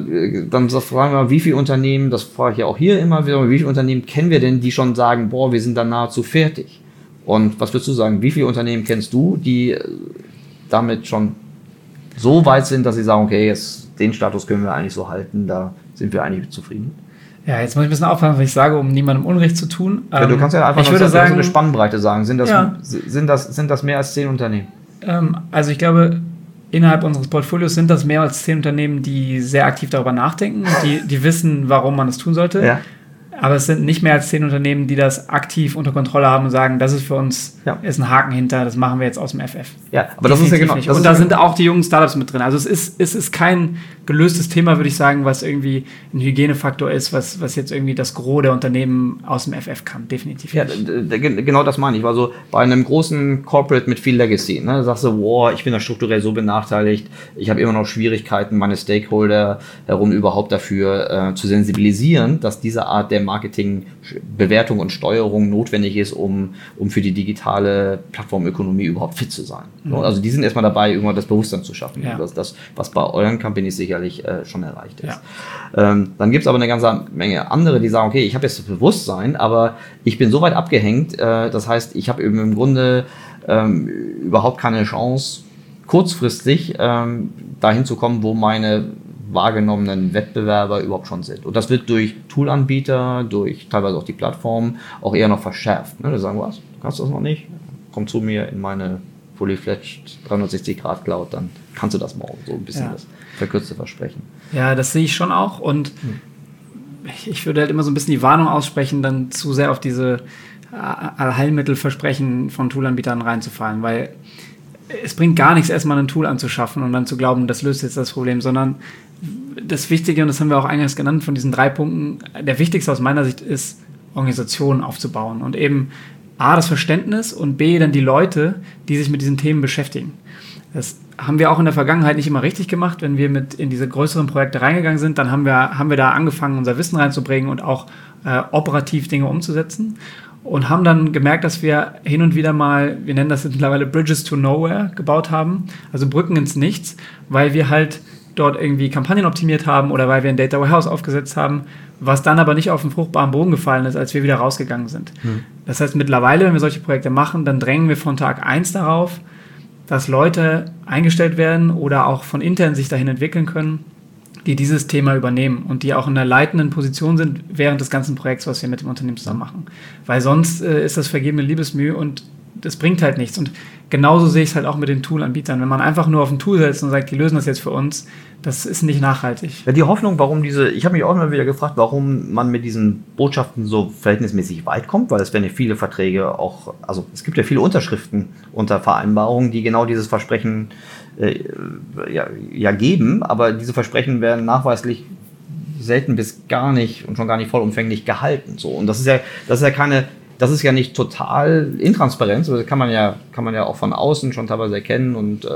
fragen wir mal, wie viele Unternehmen, das frage ich ja auch hier immer wieder, wie viele Unternehmen kennen wir denn, die schon sagen, boah, wir sind da nahezu fertig? Und was würdest du sagen, wie viele Unternehmen kennst du, die damit schon so weit sind, dass sie sagen, okay, jetzt den Status können wir eigentlich so halten, da sind wir eigentlich zufrieden? Ja, jetzt muss ich ein bisschen aufpassen, was ich sage, um niemandem Unrecht zu tun. Ja, du kannst ja einfach so eine Spannbreite sagen. Sind das mehr als 10 Unternehmen? Also ich glaube, innerhalb unseres Portfolios sind das mehr als 10 Unternehmen, die sehr aktiv darüber nachdenken und die wissen, warum man es tun sollte. Ja. Aber es sind nicht mehr als 10 Unternehmen, die das aktiv unter Kontrolle haben und sagen, das ist für uns, ist ein Haken hinter, das machen wir jetzt aus dem FF. Ja, aber das ist ja genau. Und da sind auch die jungen Startups mit drin. Also es ist kein gelöstes Thema, würde ich sagen, was irgendwie ein Hygienefaktor ist, was jetzt irgendwie das Gros der Unternehmen aus dem FF kann. Definitiv nicht. Ja, genau das meine ich. Also bei einem großen Corporate mit viel Legacy, ne, sagst du, wow, ich bin da strukturell so benachteiligt, ich habe immer noch Schwierigkeiten, meine Stakeholder herum überhaupt dafür zu sensibilisieren, dass diese Art der Marketing, Bewertung und Steuerung notwendig ist, um für die digitale Plattformökonomie überhaupt fit zu sein. Mhm. Also die sind erstmal dabei, irgendwann das Bewusstsein zu schaffen. Ja. Das, was bei euren Companies sicherlich schon erreicht ist. Ja. Dann gibt es aber eine ganze Menge andere, die sagen, okay, ich habe jetzt das Bewusstsein, aber ich bin so weit abgehängt, das heißt, ich habe im Grunde überhaupt keine Chance, kurzfristig dahin zu kommen, wo meine wahrgenommenen Wettbewerber überhaupt schon sind. Und das wird durch Toolanbieter, durch teilweise auch die Plattformen auch eher noch verschärft. Ne? Die sagen, was, du kannst das noch nicht? Komm zu mir in meine Fully-Fledged 360-Grad-Cloud, dann kannst du das morgen. So ein bisschen das verkürzte Versprechen. Ja, das sehe ich schon auch. Und ich würde halt immer so ein bisschen die Warnung aussprechen, dann zu sehr auf diese Allheilmittelversprechen von Toolanbietern reinzufallen, weil es bringt gar nichts, erstmal ein Tool anzuschaffen und dann zu glauben, das löst jetzt das Problem, sondern das Wichtige, und das haben wir auch eingangs genannt, von diesen 3 Punkten, der wichtigste aus meiner Sicht ist, Organisationen aufzubauen und eben A, das Verständnis und B, dann die Leute, die sich mit diesen Themen beschäftigen. Das haben wir auch in der Vergangenheit nicht immer richtig gemacht. Wenn wir in diese größeren Projekte reingegangen sind, dann haben wir da angefangen, unser Wissen reinzubringen und auch operativ Dinge umzusetzen. Und haben dann gemerkt, dass wir hin und wieder mal, wir nennen das mittlerweile Bridges to Nowhere, gebaut haben, also Brücken ins Nichts, weil wir halt dort irgendwie Kampagnen optimiert haben oder weil wir ein Data Warehouse aufgesetzt haben, was dann aber nicht auf den fruchtbaren Boden gefallen ist, als wir wieder rausgegangen sind. Das heißt, mittlerweile, wenn wir solche Projekte machen, dann drängen wir von Tag 1 darauf, dass Leute eingestellt werden oder auch von intern sich dahin entwickeln können, die dieses Thema übernehmen und die auch in einer leitenden Position sind während des ganzen Projekts, was wir mit dem Unternehmen zusammen machen. Weil sonst ist das vergebene Liebesmüh und das bringt halt nichts. Und genauso sehe ich es halt auch mit den Tool-Anbietern. Wenn man einfach nur auf ein Tool setzt und sagt, die lösen das jetzt für uns, das ist nicht nachhaltig. Ja, die Hoffnung, ich habe mich auch immer wieder gefragt, warum man mit diesen Botschaften so verhältnismäßig weit kommt, weil es werden ja viele Verträge auch, also es gibt ja viele Unterschriften unter Vereinbarungen, die genau dieses Versprechen geben, aber diese Versprechen werden nachweislich selten bis gar nicht und schon gar nicht vollumfänglich gehalten. So. Und das ist ja nicht total intransparent, das kann man ja auch von außen schon teilweise erkennen und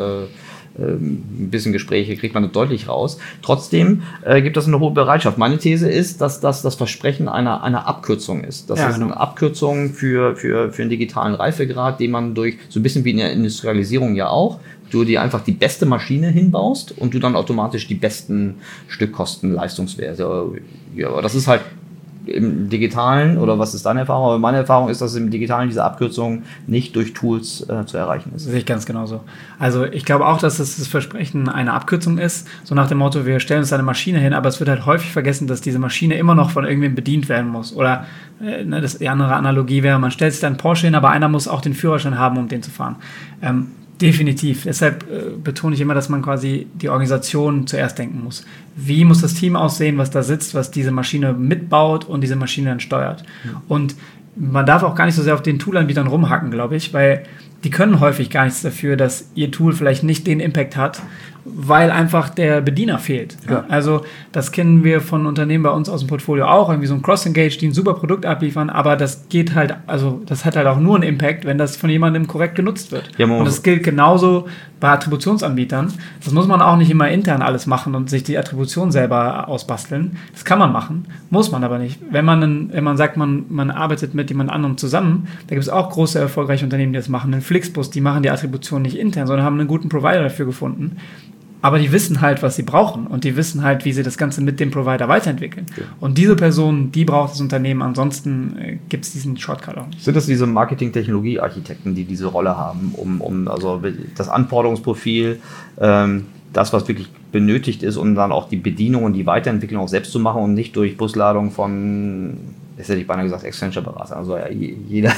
ein bisschen Gespräche kriegt man deutlich raus. Trotzdem gibt es eine hohe Bereitschaft. Meine These ist, dass das Versprechen einer Abkürzung ist. Das ist eine Abkürzung für einen digitalen Reifegrad, den man durch, so ein bisschen wie in der Industrialisierung ja auch, du dir einfach die beste Maschine hinbaust und du dann automatisch die besten Stückkosten, Leistungswerte. Ja, aber das ist halt im Digitalen, oder was ist deine Erfahrung? Aber meine Erfahrung ist, dass im Digitalen diese Abkürzung nicht durch Tools zu erreichen ist. Das sehe ich ganz genauso. Also ich glaube auch, dass das Versprechen eine Abkürzung ist, so nach dem Motto, wir stellen uns eine Maschine hin, aber es wird halt häufig vergessen, dass diese Maschine immer noch von irgendwem bedient werden muss. Oder die andere Analogie wäre, man stellt sich dann Porsche hin, aber einer muss auch den Führerschein haben, um den zu fahren. Definitiv. Deshalb betone ich immer, dass man quasi die Organisation zuerst denken muss. Wie muss das Team aussehen, was da sitzt, was diese Maschine mitbaut und diese Maschine dann steuert? Ja. Und man darf auch gar nicht so sehr auf den Toolanbietern rumhacken, glaube ich, weil die können häufig gar nichts dafür, dass ihr Tool vielleicht nicht den Impact hat, weil einfach der Bediener fehlt. Ja. Also das kennen wir von Unternehmen bei uns aus dem Portfolio auch, irgendwie so ein Cross-Engage, die ein super Produkt abliefern, aber das geht halt, also das hat halt auch nur einen Impact, wenn das von jemandem korrekt genutzt wird. Ja, und das gilt genauso bei Attributionsanbietern. Das muss man auch nicht immer intern alles machen und sich die Attribution selber ausbasteln. Das kann man machen, muss man aber nicht. Wenn man sagt, man arbeitet mit jemand anderem zusammen, da gibt es auch große, erfolgreiche Unternehmen, die das machen. Ein Flixbus, die machen die Attribution nicht intern, sondern haben einen guten Provider dafür gefunden. Aber die wissen halt, was sie brauchen und die wissen halt, wie sie das Ganze mit dem Provider weiterentwickeln. Ja. Und diese Person, die braucht das Unternehmen, ansonsten gibt es diesen Shortcut auch nicht. Sind das diese Marketing-Technologie-Architekten, die diese Rolle haben, um also das Anforderungsprofil, das, was wirklich benötigt ist, um dann auch die Bedienung und die Weiterentwicklung auch selbst zu machen und nicht durch Busladung von, jetzt hätte ich beinahe gesagt, Accenture-Berater. Also ja, jeder,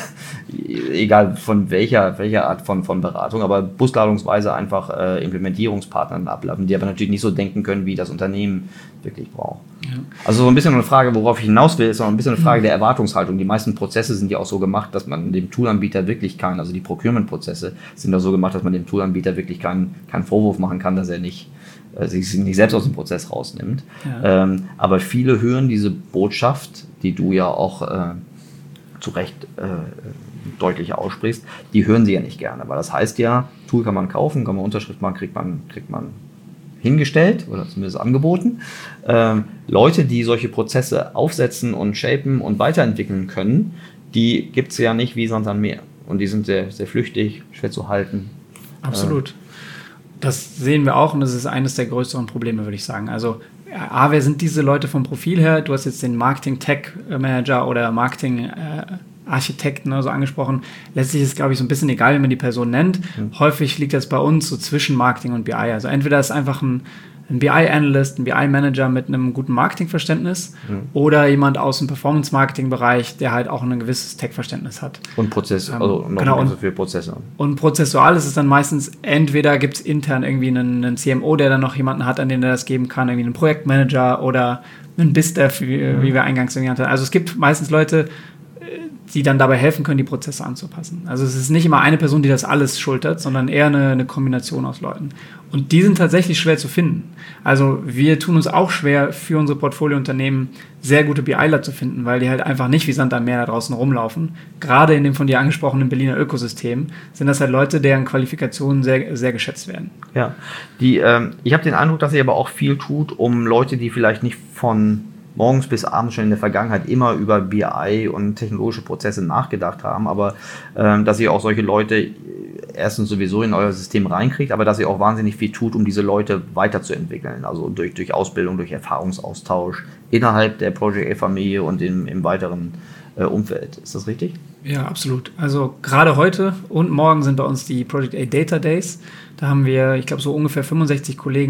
egal von welcher Art von Beratung, aber busladungsweise einfach Implementierungspartnern ablaufen, die aber natürlich nicht so denken können, wie das Unternehmen wirklich braucht. Ja. Also so ein bisschen eine Frage, worauf ich hinaus will, ist auch ein bisschen eine Frage der Erwartungshaltung. Die meisten Prozesse sind ja auch so gemacht, dass man dem Toolanbieter wirklich also die Procurement-Prozesse sind ja so gemacht, dass man dem Toolanbieter wirklich keinen Vorwurf machen kann, dass er sich nicht selbst aus dem Prozess rausnimmt. Ja. Aber viele hören diese Botschaft, die du ja auch zu Recht deutlich aussprichst, die hören sie ja nicht gerne, weil das heißt ja, Tool kann man kaufen, kann man Unterschrift machen, kriegt man hingestellt oder zumindest angeboten. Leute, die solche Prozesse aufsetzen und shapen und weiterentwickeln können, die gibt es ja nicht wie Sand am Meer. Und die sind sehr, sehr flüchtig, schwer zu halten. Absolut. Das sehen wir auch und das ist eines der größeren Probleme, würde ich sagen. Also wer sind diese Leute vom Profil her? Du hast jetzt den Marketing-Tech-Manager oder Marketing-Architekten so angesprochen. Letztlich ist es, glaube ich, so ein bisschen egal, wie man die Person nennt. Häufig liegt das bei uns so zwischen Marketing und BI. Also entweder ist einfach ein BI-Analyst, ein BI-Manager mit einem guten Marketingverständnis oder jemand aus dem Performance-Marketing-Bereich, der halt auch ein gewisses Tech-Verständnis hat. Und Prozesse, also noch so viel Prozesse. Und prozessual ist es dann meistens, entweder gibt es intern irgendwie einen CMO, der dann noch jemanden hat, an den er das geben kann, irgendwie einen Projektmanager oder einen BizDev, wie wir eingangs genannt haben. Also es gibt meistens Leute, die dann dabei helfen können, die Prozesse anzupassen. Also es ist nicht immer eine Person, die das alles schultert, sondern eher eine Kombination aus Leuten. Und die sind tatsächlich schwer zu finden. Also wir tun uns auch schwer, für unsere Portfoliounternehmen sehr gute BIler zu finden, weil die halt einfach nicht wie Sand am Meer da draußen rumlaufen. Gerade in dem von dir angesprochenen Berliner Ökosystem sind das halt Leute, deren Qualifikationen sehr, sehr geschätzt werden. Ja, ich habe den Eindruck, dass ihr aber auch viel tut, um Leute, die vielleicht nicht von morgens bis abends schon in der Vergangenheit immer über BI und technologische Prozesse nachgedacht haben, aber dass ihr auch solche Leute erstens sowieso in euer System reinkriegt, aber dass ihr auch wahnsinnig viel tut, um diese Leute weiterzuentwickeln, also durch Ausbildung, durch Erfahrungsaustausch innerhalb der Project A-Familie und im weiteren Umfeld. Ist das richtig? Ja, absolut. Also gerade heute und morgen sind bei uns die Project A Data Days. Da haben wir, ich glaube, so ungefähr 65 Kollegen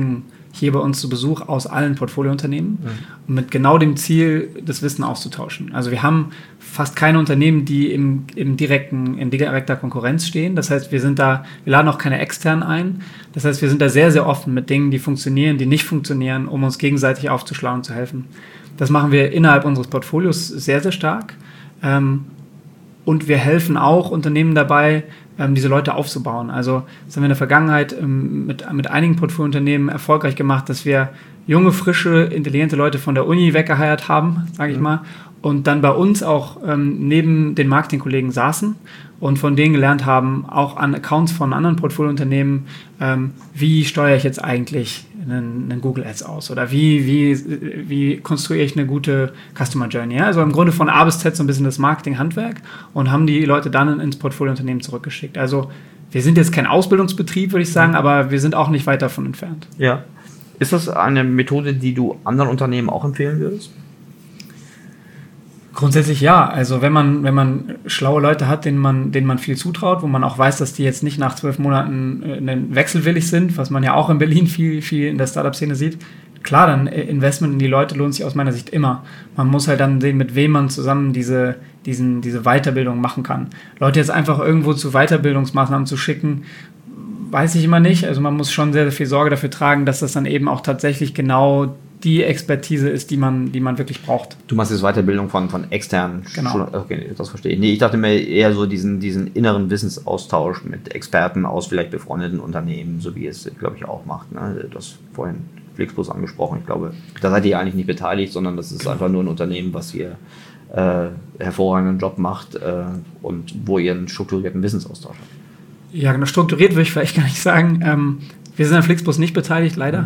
hier bei uns zu Besuch aus allen Portfoliounternehmen, und mit genau dem Ziel, das Wissen auszutauschen. Also wir haben fast keine Unternehmen, die in direkter Konkurrenz stehen. Das heißt, wir laden auch keine externen ein. Das heißt, wir sind da sehr, sehr offen mit Dingen, die funktionieren, die nicht funktionieren, um uns gegenseitig aufzuschlauen und zu helfen. Das machen wir innerhalb unseres Portfolios sehr, sehr stark. Und wir helfen auch Unternehmen dabei, diese Leute aufzubauen. Also das haben wir in der Vergangenheit mit einigen Portfoliounternehmen erfolgreich gemacht, dass wir junge, frische, intelligente Leute von der Uni weggeheiert haben, sage ich mal, und dann bei uns auch neben den Marketingkollegen saßen und von denen gelernt haben, auch an Accounts von anderen Portfoliounternehmen, wie steuere ich jetzt eigentlich einen Google Ads aus oder wie konstruiere ich eine gute Customer Journey. Ja? Also im Grunde von A bis Z so ein bisschen das Marketing-Handwerk, und haben die Leute dann ins Portfoliounternehmen zurückgeschickt. Also wir sind jetzt kein Ausbildungsbetrieb, würde ich sagen, aber wir sind auch nicht weit davon entfernt. Ja. Ist das eine Methode, die du anderen Unternehmen auch empfehlen würdest? Grundsätzlich ja. Also wenn man schlaue Leute hat, denen man viel zutraut, wo man auch weiß, dass die jetzt nicht nach 12 Monaten wechselwillig sind, was man ja auch in Berlin viel in der Startup-Szene sieht, klar, dann Investment in die Leute lohnt sich aus meiner Sicht immer. Man muss halt dann sehen, mit wem man zusammen diese Weiterbildung machen kann. Leute jetzt einfach irgendwo zu Weiterbildungsmaßnahmen zu schicken, weiß ich immer nicht. Also man muss schon sehr, sehr viel Sorge dafür tragen, dass das dann eben auch tatsächlich genau die Expertise ist, die man wirklich braucht. Du machst jetzt Weiterbildung von externen Genau. Okay, das verstehe ich. Nee, ich dachte mir eher so diesen inneren Wissensaustausch mit Experten aus vielleicht befreundeten Unternehmen, so wie es, glaube ich, auch macht. Ne? Du hast vorhin Flixbus angesprochen. Ich glaube, da seid ihr eigentlich nicht beteiligt, sondern das ist einfach nur ein Unternehmen, was hier hervorragenden Job macht und wo ihr einen strukturierten Wissensaustausch habt. Ja, genau, strukturiert würde ich vielleicht gar nicht sagen. Wir sind an Flixbus nicht beteiligt, leider.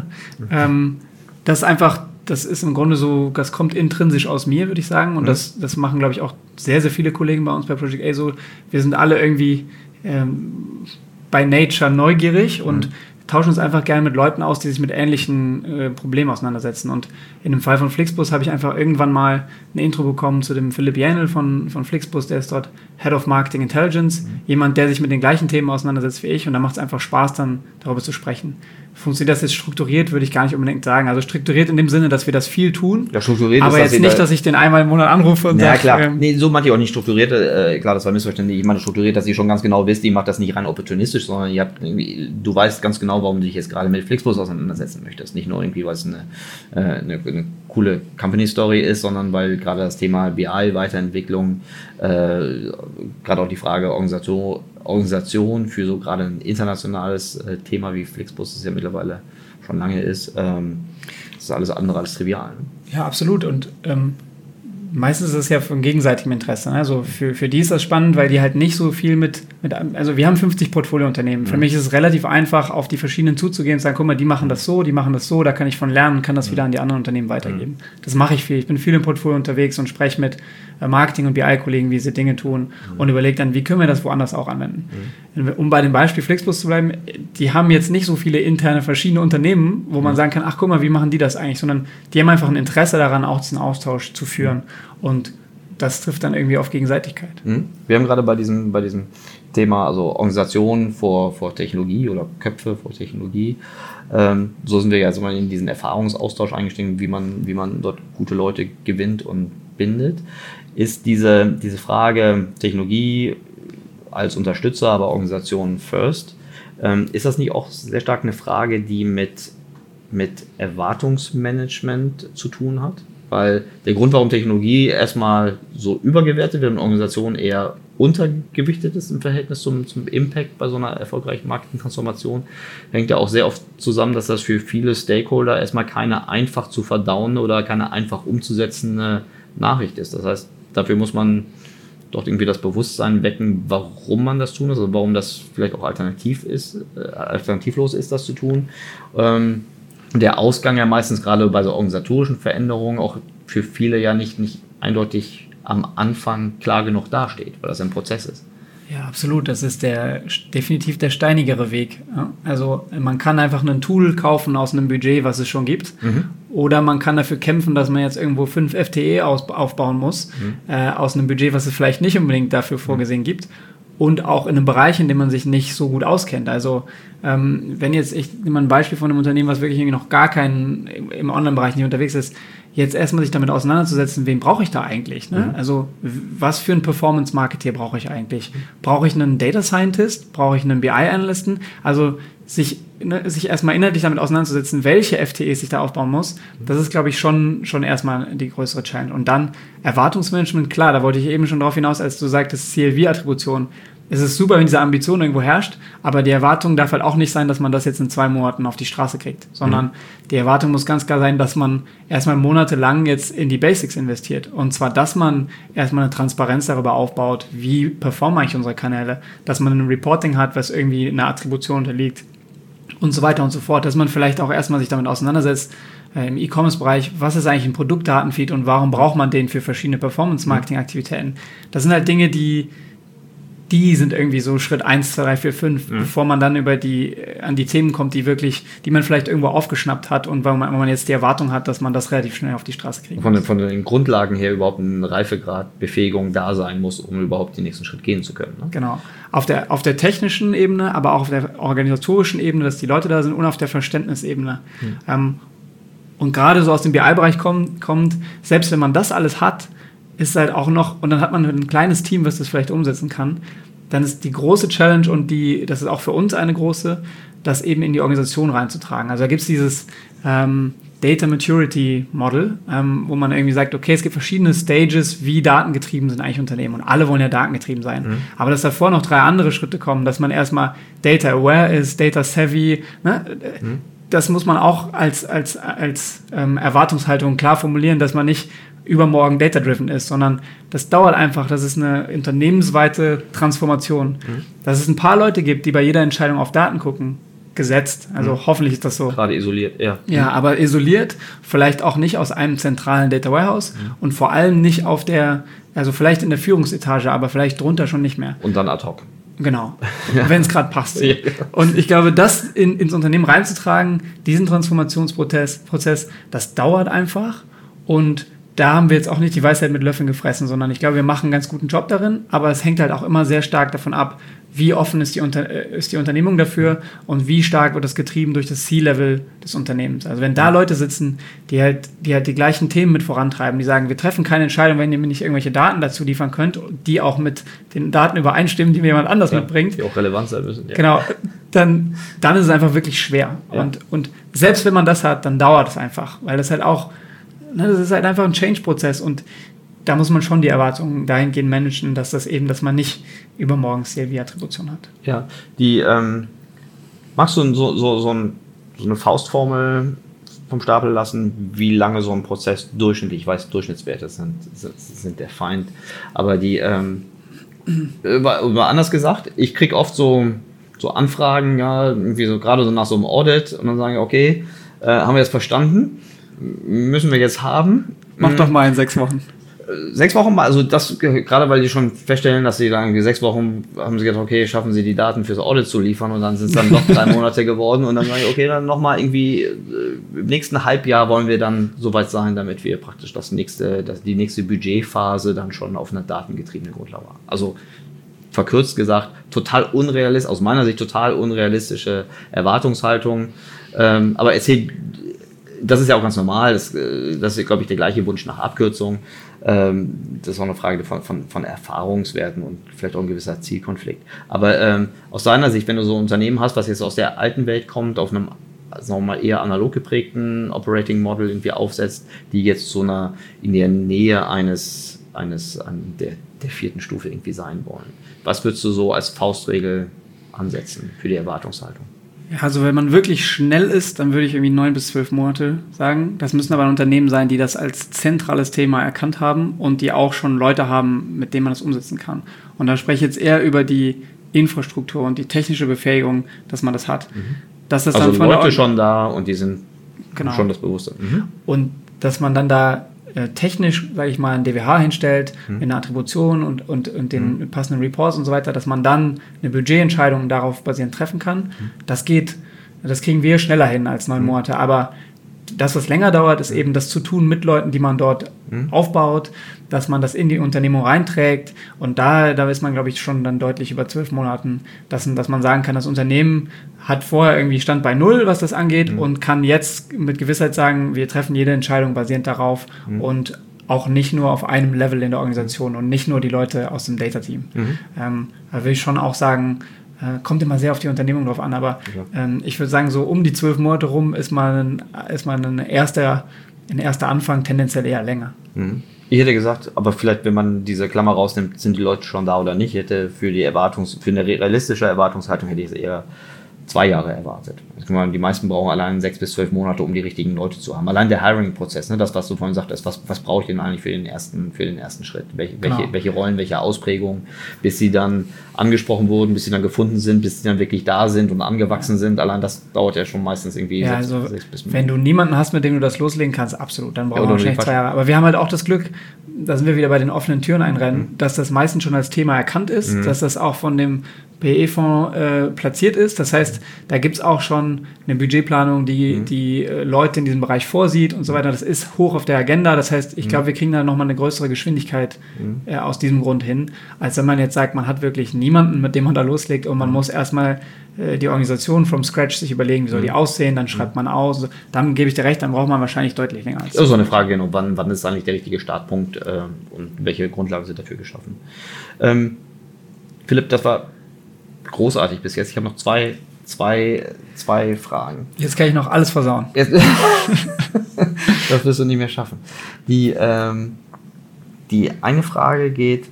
Das ist im Grunde so, das kommt intrinsisch aus mir, würde ich sagen. Und das machen, glaube ich, auch sehr, sehr viele Kollegen bei uns bei Project A so. Wir sind alle irgendwie by nature neugierig und tauschen uns einfach gerne mit Leuten aus, die sich mit ähnlichen Problemen auseinandersetzen. Und in dem Fall von Flixbus habe ich einfach irgendwann mal ein Intro bekommen zu dem Philipp Jähnl von Flixbus, der ist dort Head of Marketing Intelligence, jemand, der sich mit den gleichen Themen auseinandersetzt wie ich, und da macht es einfach Spaß, dann darüber zu sprechen. Funktioniert das jetzt strukturiert, würde ich gar nicht unbedingt sagen. Also strukturiert in dem Sinne, dass wir das viel tun, ja, strukturiert aber ist, jetzt nicht, dass ich den einmal im Monat anrufe und sage... Ja, klar. Nee, so meinte ich auch nicht strukturiert. Klar, das war missverständlich. Ich meine strukturiert, dass ihr schon ganz genau wisst, ihr macht das nicht rein opportunistisch, sondern du weißt ganz genau, warum du dich jetzt gerade mit Flixbus auseinandersetzen möchtest. Nicht nur irgendwie, weil es eine coole Company-Story ist, sondern weil gerade das Thema BI, Weiterentwicklung, gerade auch die Frage Organisation für so gerade ein internationales Thema wie Flixbus, das ja mittlerweile schon lange ist, das ist alles andere als trivial. Ne? Ja, absolut. Und meistens ist es ja von gegenseitigem Interesse. Ne? Also für die ist das spannend, weil die halt nicht so viel also wir haben 50 Portfoliounternehmen. Für mich ist es relativ einfach, auf die verschiedenen zuzugehen und zu sagen, guck mal, die machen das so, da kann ich von lernen und kann das wieder an die anderen Unternehmen weitergeben. Das mache ich viel. Ich bin viel im Portfolio unterwegs und spreche mit Marketing- und BI-Kollegen, wie sie Dinge tun, und überlege dann, wie können wir das woanders auch anwenden. Um bei dem Beispiel Flixbus zu bleiben, die haben jetzt nicht so viele interne verschiedene Unternehmen, wo man sagen kann, ach guck mal, wie machen die das eigentlich, sondern die haben einfach ein Interesse daran, auch diesen Austausch zu führen, und das trifft dann irgendwie auf Gegenseitigkeit. Wir haben gerade bei diesem Thema, also Organisation vor Technologie oder Köpfe vor Technologie, so sind wir ja also in diesen Erfahrungsaustausch eingestiegen, wie man dort gute Leute gewinnt und bindet. Ist diese Frage Technologie als Unterstützer, aber Organisation first, ist das nicht auch sehr stark eine Frage, die mit Erwartungsmanagement zu tun hat? Weil der Grund, warum Technologie erstmal so übergewertet wird und Organisation eher untergewichtet ist im Verhältnis zum Impact bei so einer erfolgreichen Marketing-Transformation, hängt ja auch sehr oft zusammen, dass das für viele Stakeholder erstmal keine einfach zu verdauen oder keine einfach umzusetzende Nachricht ist. Das heißt, dafür muss man doch irgendwie das Bewusstsein wecken, warum man das tun muss, also warum das vielleicht auch alternativlos ist, das zu tun. Der Ausgang ja meistens gerade bei so organisatorischen Veränderungen auch für viele ja nicht eindeutig am Anfang klar genug dasteht, weil das ein Prozess ist. Ja, absolut. Das ist definitiv der steinigere Weg. Ja? Also man kann einfach ein Tool kaufen aus einem Budget, was es schon gibt. Oder man kann dafür kämpfen, dass man jetzt irgendwo 5 FTE aufbauen muss, aus einem Budget, was es vielleicht nicht unbedingt dafür vorgesehen gibt. und auch in einem Bereich, in dem man sich nicht so gut auskennt. Also wenn jetzt, ich nehme mal ein Beispiel von einem Unternehmen, was wirklich irgendwie noch gar keinen im Online-Bereich nicht unterwegs ist, jetzt erstmal sich damit auseinanderzusetzen, wen brauche ich da eigentlich? Ne? Also was für einen Performance-Marketeer brauche ich eigentlich? Brauche ich einen Data Scientist? Brauche ich einen BI-Analysten? Also sich erstmal inhaltlich damit auseinanderzusetzen, welche FTEs ich da aufbauen muss, das ist, glaube ich, schon erstmal die größere Challenge. Und dann Erwartungsmanagement, klar, da wollte ich eben schon drauf hinaus, als du sagtest, CLV-Attribution. Es ist super, wenn diese Ambition irgendwo herrscht, aber die Erwartung darf halt auch nicht sein, dass man das jetzt in 2 Monaten auf die Straße kriegt, sondern die Erwartung muss ganz klar sein, dass man erstmal monatelang jetzt in die Basics investiert. Und zwar, dass man erstmal eine Transparenz darüber aufbaut, wie performen eigentlich unsere Kanäle, dass man ein Reporting hat, was irgendwie einer Attribution unterliegt und so weiter und so fort, dass man vielleicht auch erstmal sich damit auseinandersetzt, im E-Commerce-Bereich, was ist eigentlich ein Produktdatenfeed und warum braucht man den für verschiedene Performance-Marketing-Aktivitäten. Das sind halt Dinge, die sind irgendwie so Schritt 1, 2, 3, 4, 5, bevor man dann an die Themen kommt, die man vielleicht irgendwo aufgeschnappt hat und wo man jetzt die Erwartung hat, dass man das relativ schnell auf die Straße kriegt. Von den Grundlagen her überhaupt eine Reifegrad, Befähigung da sein muss, um überhaupt den nächsten Schritt gehen zu können. Ne? Genau. Auf der technischen Ebene, aber auch auf der organisatorischen Ebene, dass die Leute da sind und auf der Verständnisebene. Und gerade so aus dem BI-Bereich kommt, selbst wenn man das alles hat, ist halt auch noch, und dann hat man ein kleines Team, was das vielleicht umsetzen kann, dann ist die große Challenge und das ist auch für uns eine große, das eben in die Organisation reinzutragen. Also da gibt es dieses Data Maturity Model, wo man irgendwie sagt, okay, es gibt verschiedene Stages, wie datengetrieben sind eigentlich Unternehmen und alle wollen ja datengetrieben sein. Aber dass davor noch 3 andere Schritte kommen, dass man erstmal Data Aware ist, Data Savvy, ne? Das muss man auch als Erwartungshaltung klar formulieren, dass man nicht übermorgen data-driven ist, sondern das dauert einfach, das ist eine unternehmensweite Transformation. Dass es ein paar Leute gibt, die bei jeder Entscheidung auf Daten gucken, gesetzt, also hoffentlich ist das so. Gerade isoliert, ja. Ja, aber isoliert, vielleicht auch nicht aus einem zentralen Data Warehouse und vor allem nicht also vielleicht in der Führungsetage, aber vielleicht drunter schon nicht mehr. Und dann ad hoc. Genau, wenn es gerade passt. Ja. Und ich glaube, das ins Unternehmen reinzutragen, diesen Transformationsprozess, das dauert einfach und da haben wir jetzt auch nicht die Weisheit mit Löffeln gefressen, sondern ich glaube, wir machen einen ganz guten Job darin, aber es hängt halt auch immer sehr stark davon ab, wie offen ist die Unternehmung dafür und wie stark wird das getrieben durch das C-Level des Unternehmens. Also wenn da Leute sitzen, die halt die gleichen Themen mit vorantreiben, die sagen, wir treffen keine Entscheidung, wenn ihr mir nicht irgendwelche Daten dazu liefern könnt, die auch mit den Daten übereinstimmen, die mir jemand anders mitbringt. Die auch relevant sein müssen. Ja. Genau, dann ist es einfach wirklich schwer. Ja. Und selbst wenn man das hat, dann dauert es einfach, weil das halt auch das ist halt einfach ein Change-Prozess und da muss man schon die Erwartungen dahingehend managen, dass man nicht übermorgen CLV-Attribution hat. Ja, magst du so eine Faustformel vom Stapel lassen, wie lange so ein Prozess durchschnittlich, ich weiß, Durchschnittswerte sind der Feind, aber anders gesagt, ich kriege oft so Anfragen, ja, irgendwie so gerade so nach so einem Audit und dann sagen wir, okay, haben wir das verstanden? Müssen wir jetzt haben. Mach doch mal in 6 Wochen. 6 Wochen mal, also das, gerade weil die schon feststellen, dass sie sagen, 6 Wochen haben sie gedacht, okay, schaffen sie die Daten fürs Audit zu liefern und dann sind es dann doch 3 Monate geworden und dann sagen, okay, dann nochmal irgendwie im nächsten Halbjahr wollen wir dann soweit sein, damit wir praktisch die nächste Budgetphase dann schon auf einer datengetriebenen Grundlage haben. Also verkürzt gesagt, aus meiner Sicht total unrealistische Erwartungshaltung, aber das ist ja auch ganz normal, das ist, glaube ich, der gleiche Wunsch nach Abkürzung. Das ist auch eine Frage von Erfahrungswerten und vielleicht auch ein gewisser Zielkonflikt. Aber aus deiner Sicht, wenn du so ein Unternehmen hast, was jetzt aus der alten Welt kommt, auf einem, sagen wir mal, eher analog geprägten Operating Model irgendwie aufsetzt, die jetzt so in der Nähe der 4. Stufe irgendwie sein wollen. Was würdest du so als Faustregel ansetzen für die Erwartungshaltung? Ja, also wenn man wirklich schnell ist, dann würde ich irgendwie 9 bis 12 Monate sagen. Das müssen aber Unternehmen sein, die das als zentrales Thema erkannt haben und die auch schon Leute haben, mit denen man das umsetzen kann. Und da spreche ich jetzt eher über die Infrastruktur und die technische Befähigung, dass man das hat. Dass das also dann von Leute schon da und die sind schon das Bewusstsein. Und dass man dann da technisch, sage ich mal, ein DWH hinstellt, in der Attribution und den passenden Reports und so weiter, dass man dann eine Budgetentscheidung darauf basierend treffen kann. Das kriegen wir schneller hin als 9 Monate, aber das, was länger dauert, ist eben das zu tun mit Leuten, die man dort aufbaut, dass man das in die Unternehmung reinträgt. Und da ist man, glaube ich, schon dann deutlich über 12 Monaten, dass man sagen kann, das Unternehmen hat vorher irgendwie Stand bei 0, was das angeht, und kann jetzt mit Gewissheit sagen, wir treffen jede Entscheidung basierend darauf und auch nicht nur auf einem Level in der Organisation und nicht nur die Leute aus dem Data-Team. Da will ich schon auch sagen, kommt immer sehr auf die Unternehmung drauf an, aber ich würde sagen, so um die 12 Monate rum ist man ein erster Anfang, tendenziell eher länger. Ich hätte gesagt, aber vielleicht, wenn man diese Klammer rausnimmt, sind die Leute schon da oder nicht, ich hätte für eine realistische Erwartungshaltung hätte ich es eher 2 Jahre erwartet. Die meisten brauchen allein 6 bis 12 Monate, um die richtigen Leute zu haben. Allein der Hiring-Prozess, ne, das, was du vorhin sagtest, was brauche ich denn eigentlich für den ersten Schritt? Welche Rollen, welche Ausprägungen, bis sie dann angesprochen wurden, bis sie dann gefunden sind, bis sie dann wirklich da sind und angewachsen sind. Allein das dauert ja schon meistens irgendwie 6 bis wenn du niemanden hast, mit dem du das loslegen kannst, absolut, dann brauchen wir wahrscheinlich 2 Jahre. Aber wir haben halt auch das Glück, da sind wir wieder bei den offenen Türen einrennen, dass das meistens schon als Thema erkannt ist, dass das auch von dem PE-Fonds platziert ist. Das heißt, da gibt es auch schon eine Budgetplanung, die Leute in diesem Bereich vorsieht und so weiter. Das ist hoch auf der Agenda. Das heißt, ich glaube, wir kriegen da nochmal eine größere Geschwindigkeit aus diesem Grund hin, als wenn man jetzt sagt, man hat wirklich niemanden, mit dem man da loslegt und man muss erstmal die Organisation from scratch sich überlegen, wie soll die aussehen, dann schreibt man aus. Dann gebe ich dir recht, dann braucht man wahrscheinlich deutlich länger. Das ist so eine Frage, genau, wann ist eigentlich der richtige Startpunkt und welche Grundlagen sind dafür geschaffen. Philipp, das war großartig bis jetzt. Ich habe noch zwei Fragen. Jetzt kann ich noch alles versauen. Das wirst du nicht mehr schaffen. Die eine Frage geht,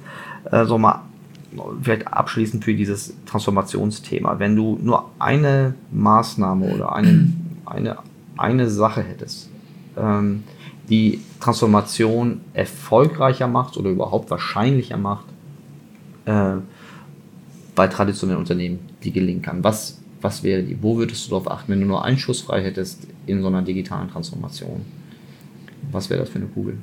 vielleicht abschließend für dieses Transformationsthema. Wenn du nur eine Maßnahme oder eine Sache hättest, die Transformation erfolgreicher macht oder überhaupt wahrscheinlicher macht, bei traditionellen Unternehmen, die gelingen kann. Was wäre die? Wo würdest du darauf achten, wenn du nur einen Schuss frei hättest in so einer digitalen Transformation? Was wäre das für eine Kugel?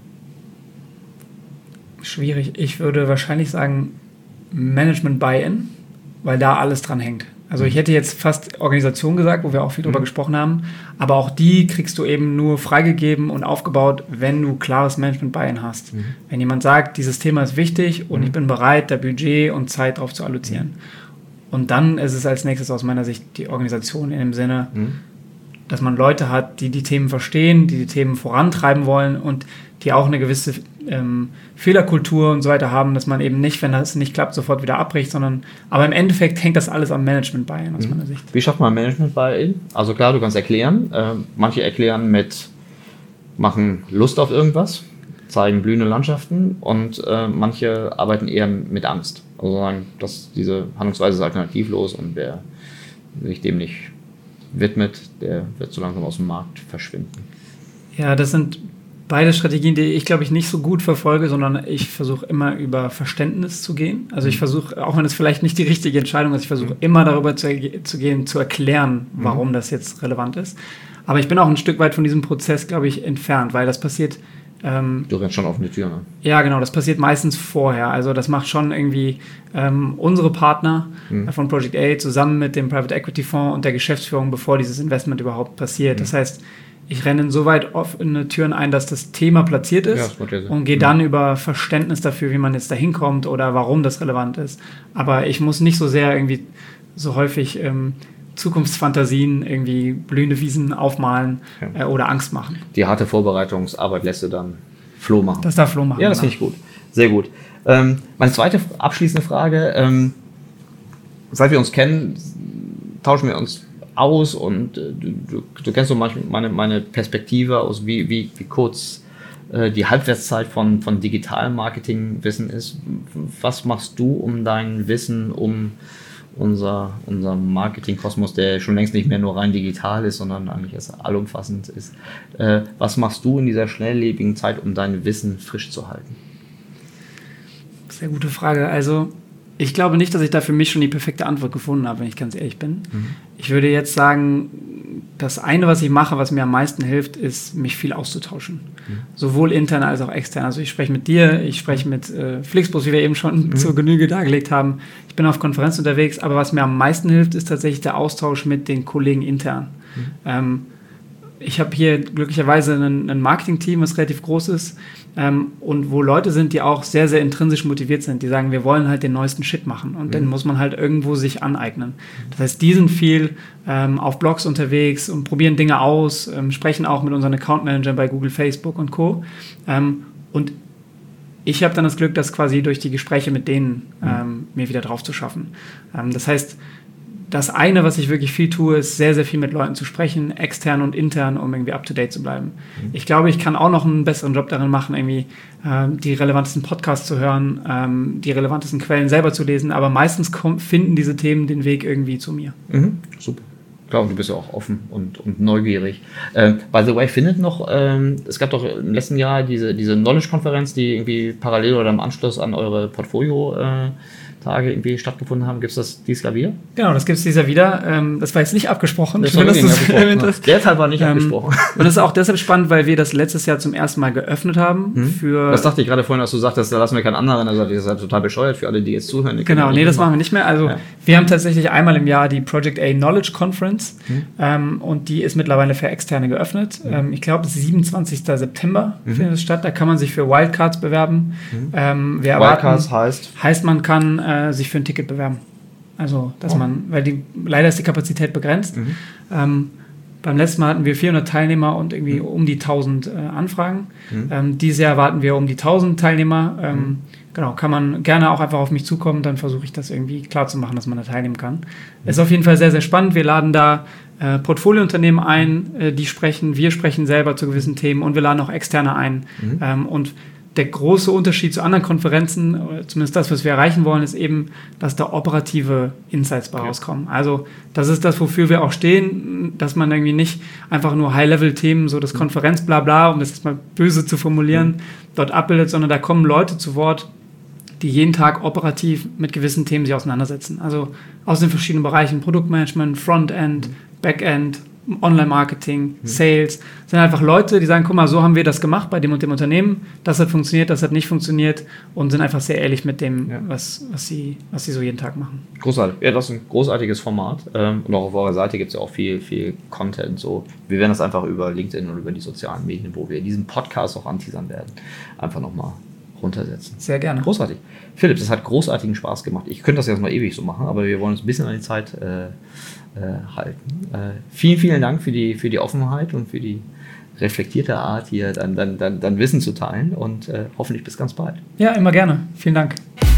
Schwierig. Ich würde wahrscheinlich sagen Management Buy-in, weil da alles dran hängt. Also ich hätte jetzt fast Organisation gesagt, wo wir auch viel drüber gesprochen haben, aber auch die kriegst du eben nur freigegeben und aufgebaut, wenn du klares Management-Buy-in hast. Wenn jemand sagt, dieses Thema ist wichtig und ich bin bereit, da Budget und Zeit drauf zu allozieren. Und dann ist es als nächstes aus meiner Sicht die Organisation in dem Sinne, dass man Leute hat, die Themen verstehen, die Themen vorantreiben wollen und die auch eine gewisse Fehlerkultur und so weiter haben, dass man eben nicht, wenn das nicht klappt, sofort wieder abbricht, aber im Endeffekt hängt das alles am Management-Buy-in aus meiner Sicht. Wie schafft man Management-Buy-in? Also klar, du kannst erklären. Manche erklären machen Lust auf irgendwas, zeigen blühende Landschaften und manche arbeiten eher mit Angst. Also sagen, dass diese Handlungsweise ist alternativlos und wer sich dem nicht widmet, der wird so langsam aus dem Markt verschwinden. Ja, das sind beide Strategien, die ich, glaube ich, nicht so gut verfolge, sondern ich versuche immer über Verständnis zu gehen. Also ich versuche, auch wenn es vielleicht nicht die richtige Entscheidung ist, ich versuche immer darüber zu gehen, zu erklären, warum das jetzt relevant ist. Aber ich bin auch ein Stück weit von diesem Prozess, glaube ich, entfernt, weil das passiert... du rennst schon offene Türen an. Ja, genau, das passiert meistens vorher. Also das macht schon irgendwie unsere Partner von Project A zusammen mit dem Private Equity Fonds und der Geschäftsführung, bevor dieses Investment überhaupt passiert. Das heißt, ich renne insoweit offene Türen ein, dass das Thema platziert ist und gehe dann über Verständnis dafür, wie man jetzt da hinkommt oder warum das relevant ist. Aber ich muss nicht so sehr irgendwie so häufig Zukunftsfantasien, irgendwie blühende Wiesen aufmalen oder Angst machen. Die harte Vorbereitungsarbeit lässt du dann Flo machen. Das darf Flo machen. Ja, das finde ich gut. Sehr gut. Meine zweite abschließende Frage. Seit wir uns kennen, tauschen wir uns aus und du kennst so manchmal meine Perspektive aus, wie kurz die Halbwertszeit von digitalem Marketingwissen ist. Was machst du, um dein Wissen, um unser Marketing-Kosmos, der schon längst nicht mehr nur rein digital ist, sondern eigentlich erst allumfassend ist. Was machst du in dieser schnelllebigen Zeit, um dein Wissen frisch zu halten? Sehr gute Frage. Also ich glaube nicht, dass ich da für mich schon die perfekte Antwort gefunden habe, wenn ich ganz ehrlich bin. Ich würde jetzt sagen, das eine, was ich mache, was mir am meisten hilft, ist, mich viel auszutauschen. Sowohl intern als auch extern. Also ich spreche mit dir, ich spreche mit Flixbus, wie wir eben schon zur Genüge dargelegt haben. Ich bin auf Konferenzen unterwegs, aber was mir am meisten hilft, ist tatsächlich der Austausch mit den Kollegen intern. ich habe hier glücklicherweise ein Marketing-Team, was relativ groß ist und wo Leute sind, die auch sehr, sehr intrinsisch motiviert sind. Die sagen, wir wollen halt den neuesten Shit machen und den muss man halt irgendwo sich aneignen. Das heißt, die sind viel auf Blogs unterwegs und probieren Dinge aus, sprechen auch mit unseren Account-Managern bei Google, Facebook und Co. Und ich habe dann das Glück, das quasi durch die Gespräche mit denen mir wieder drauf zu schaffen. Das heißt, das eine, was ich wirklich viel tue, ist sehr, sehr viel mit Leuten zu sprechen, extern und intern, um irgendwie up-to-date zu bleiben. Ich glaube, ich kann auch noch einen besseren Job darin machen, irgendwie die relevantesten Podcasts zu hören, die relevantesten Quellen selber zu lesen, aber meistens finden diese Themen den Weg irgendwie zu mir. Super. Ich glaube, du bist ja auch offen und neugierig. By the way, findet noch, es gab doch im letzten Jahr diese Knowledge-Konferenz, die irgendwie parallel oder im Anschluss an eure Portfolio-Tage irgendwie stattgefunden haben. Gibt es das dieses Jahr wieder? Genau, das gibt es dieses Jahr wieder. Das war jetzt nicht abgesprochen. Das war nicht abgesprochen. Der Teil war nicht abgesprochen. Und das ist auch deshalb spannend, weil wir das letztes Jahr zum ersten Mal geöffnet haben. Das dachte ich gerade vorhin, dass du sagtest, da lassen wir keinen anderen. Also das ist halt total bescheuert für alle, die jetzt zuhören. Genau, nee, das machen wir nicht mehr. Also wir haben tatsächlich einmal im Jahr die Project A Knowledge Conference und die ist mittlerweile für Externe geöffnet. Ich glaube, 27. September findet es statt. Da kann man sich für Wildcards bewerben. Wildcards heißt, man kann sich für ein Ticket bewerben. Also, dass man, weil leider ist die Kapazität begrenzt. Beim letzten Mal hatten wir 400 Teilnehmer und irgendwie um die 1000 Anfragen. Dieses Jahr warten wir um die 1000 Teilnehmer. Genau, kann man gerne auch einfach auf mich zukommen, dann versuche ich das irgendwie klar zu machen, dass man da teilnehmen kann. Ist auf jeden Fall sehr, sehr spannend. Wir laden da Portfoliounternehmen ein, die sprechen, wir sprechen selber zu gewissen Themen und wir laden auch Externe ein. Und der große Unterschied zu anderen Konferenzen, zumindest das, was wir erreichen wollen, ist eben, dass da operative Insights bei rauskommen. Also das ist das, wofür wir auch stehen, dass man irgendwie nicht einfach nur High-Level-Themen, so das Konferenz-Blabla, um das jetzt mal böse zu formulieren, dort abbildet, sondern da kommen Leute zu Wort, die jeden Tag operativ mit gewissen Themen sich auseinandersetzen. Also aus den verschiedenen Bereichen, Produktmanagement, Frontend, Backend, Online-Marketing, Sales, sind einfach Leute, die sagen, guck mal, so haben wir das gemacht bei dem und dem Unternehmen, das hat funktioniert, das hat nicht funktioniert und sind einfach sehr ehrlich mit dem, was sie so jeden Tag machen. Großartig. Ja, das ist ein großartiges Format und auch auf eurer Seite gibt es ja auch viel Content. So. Wir werden das einfach über LinkedIn und über die sozialen Medien, wo wir diesen Podcast auch anteasern werden, einfach nochmal runtersetzen. Sehr gerne. Großartig. Philipp, das hat großartigen Spaß gemacht. Ich könnte das jetzt mal ewig so machen, aber wir wollen uns ein bisschen an die Zeit halten. Vielen Dank für die Offenheit und für die reflektierte Art, hier dann Wissen zu teilen und hoffentlich bis ganz bald. Ja, immer gerne. Vielen Dank.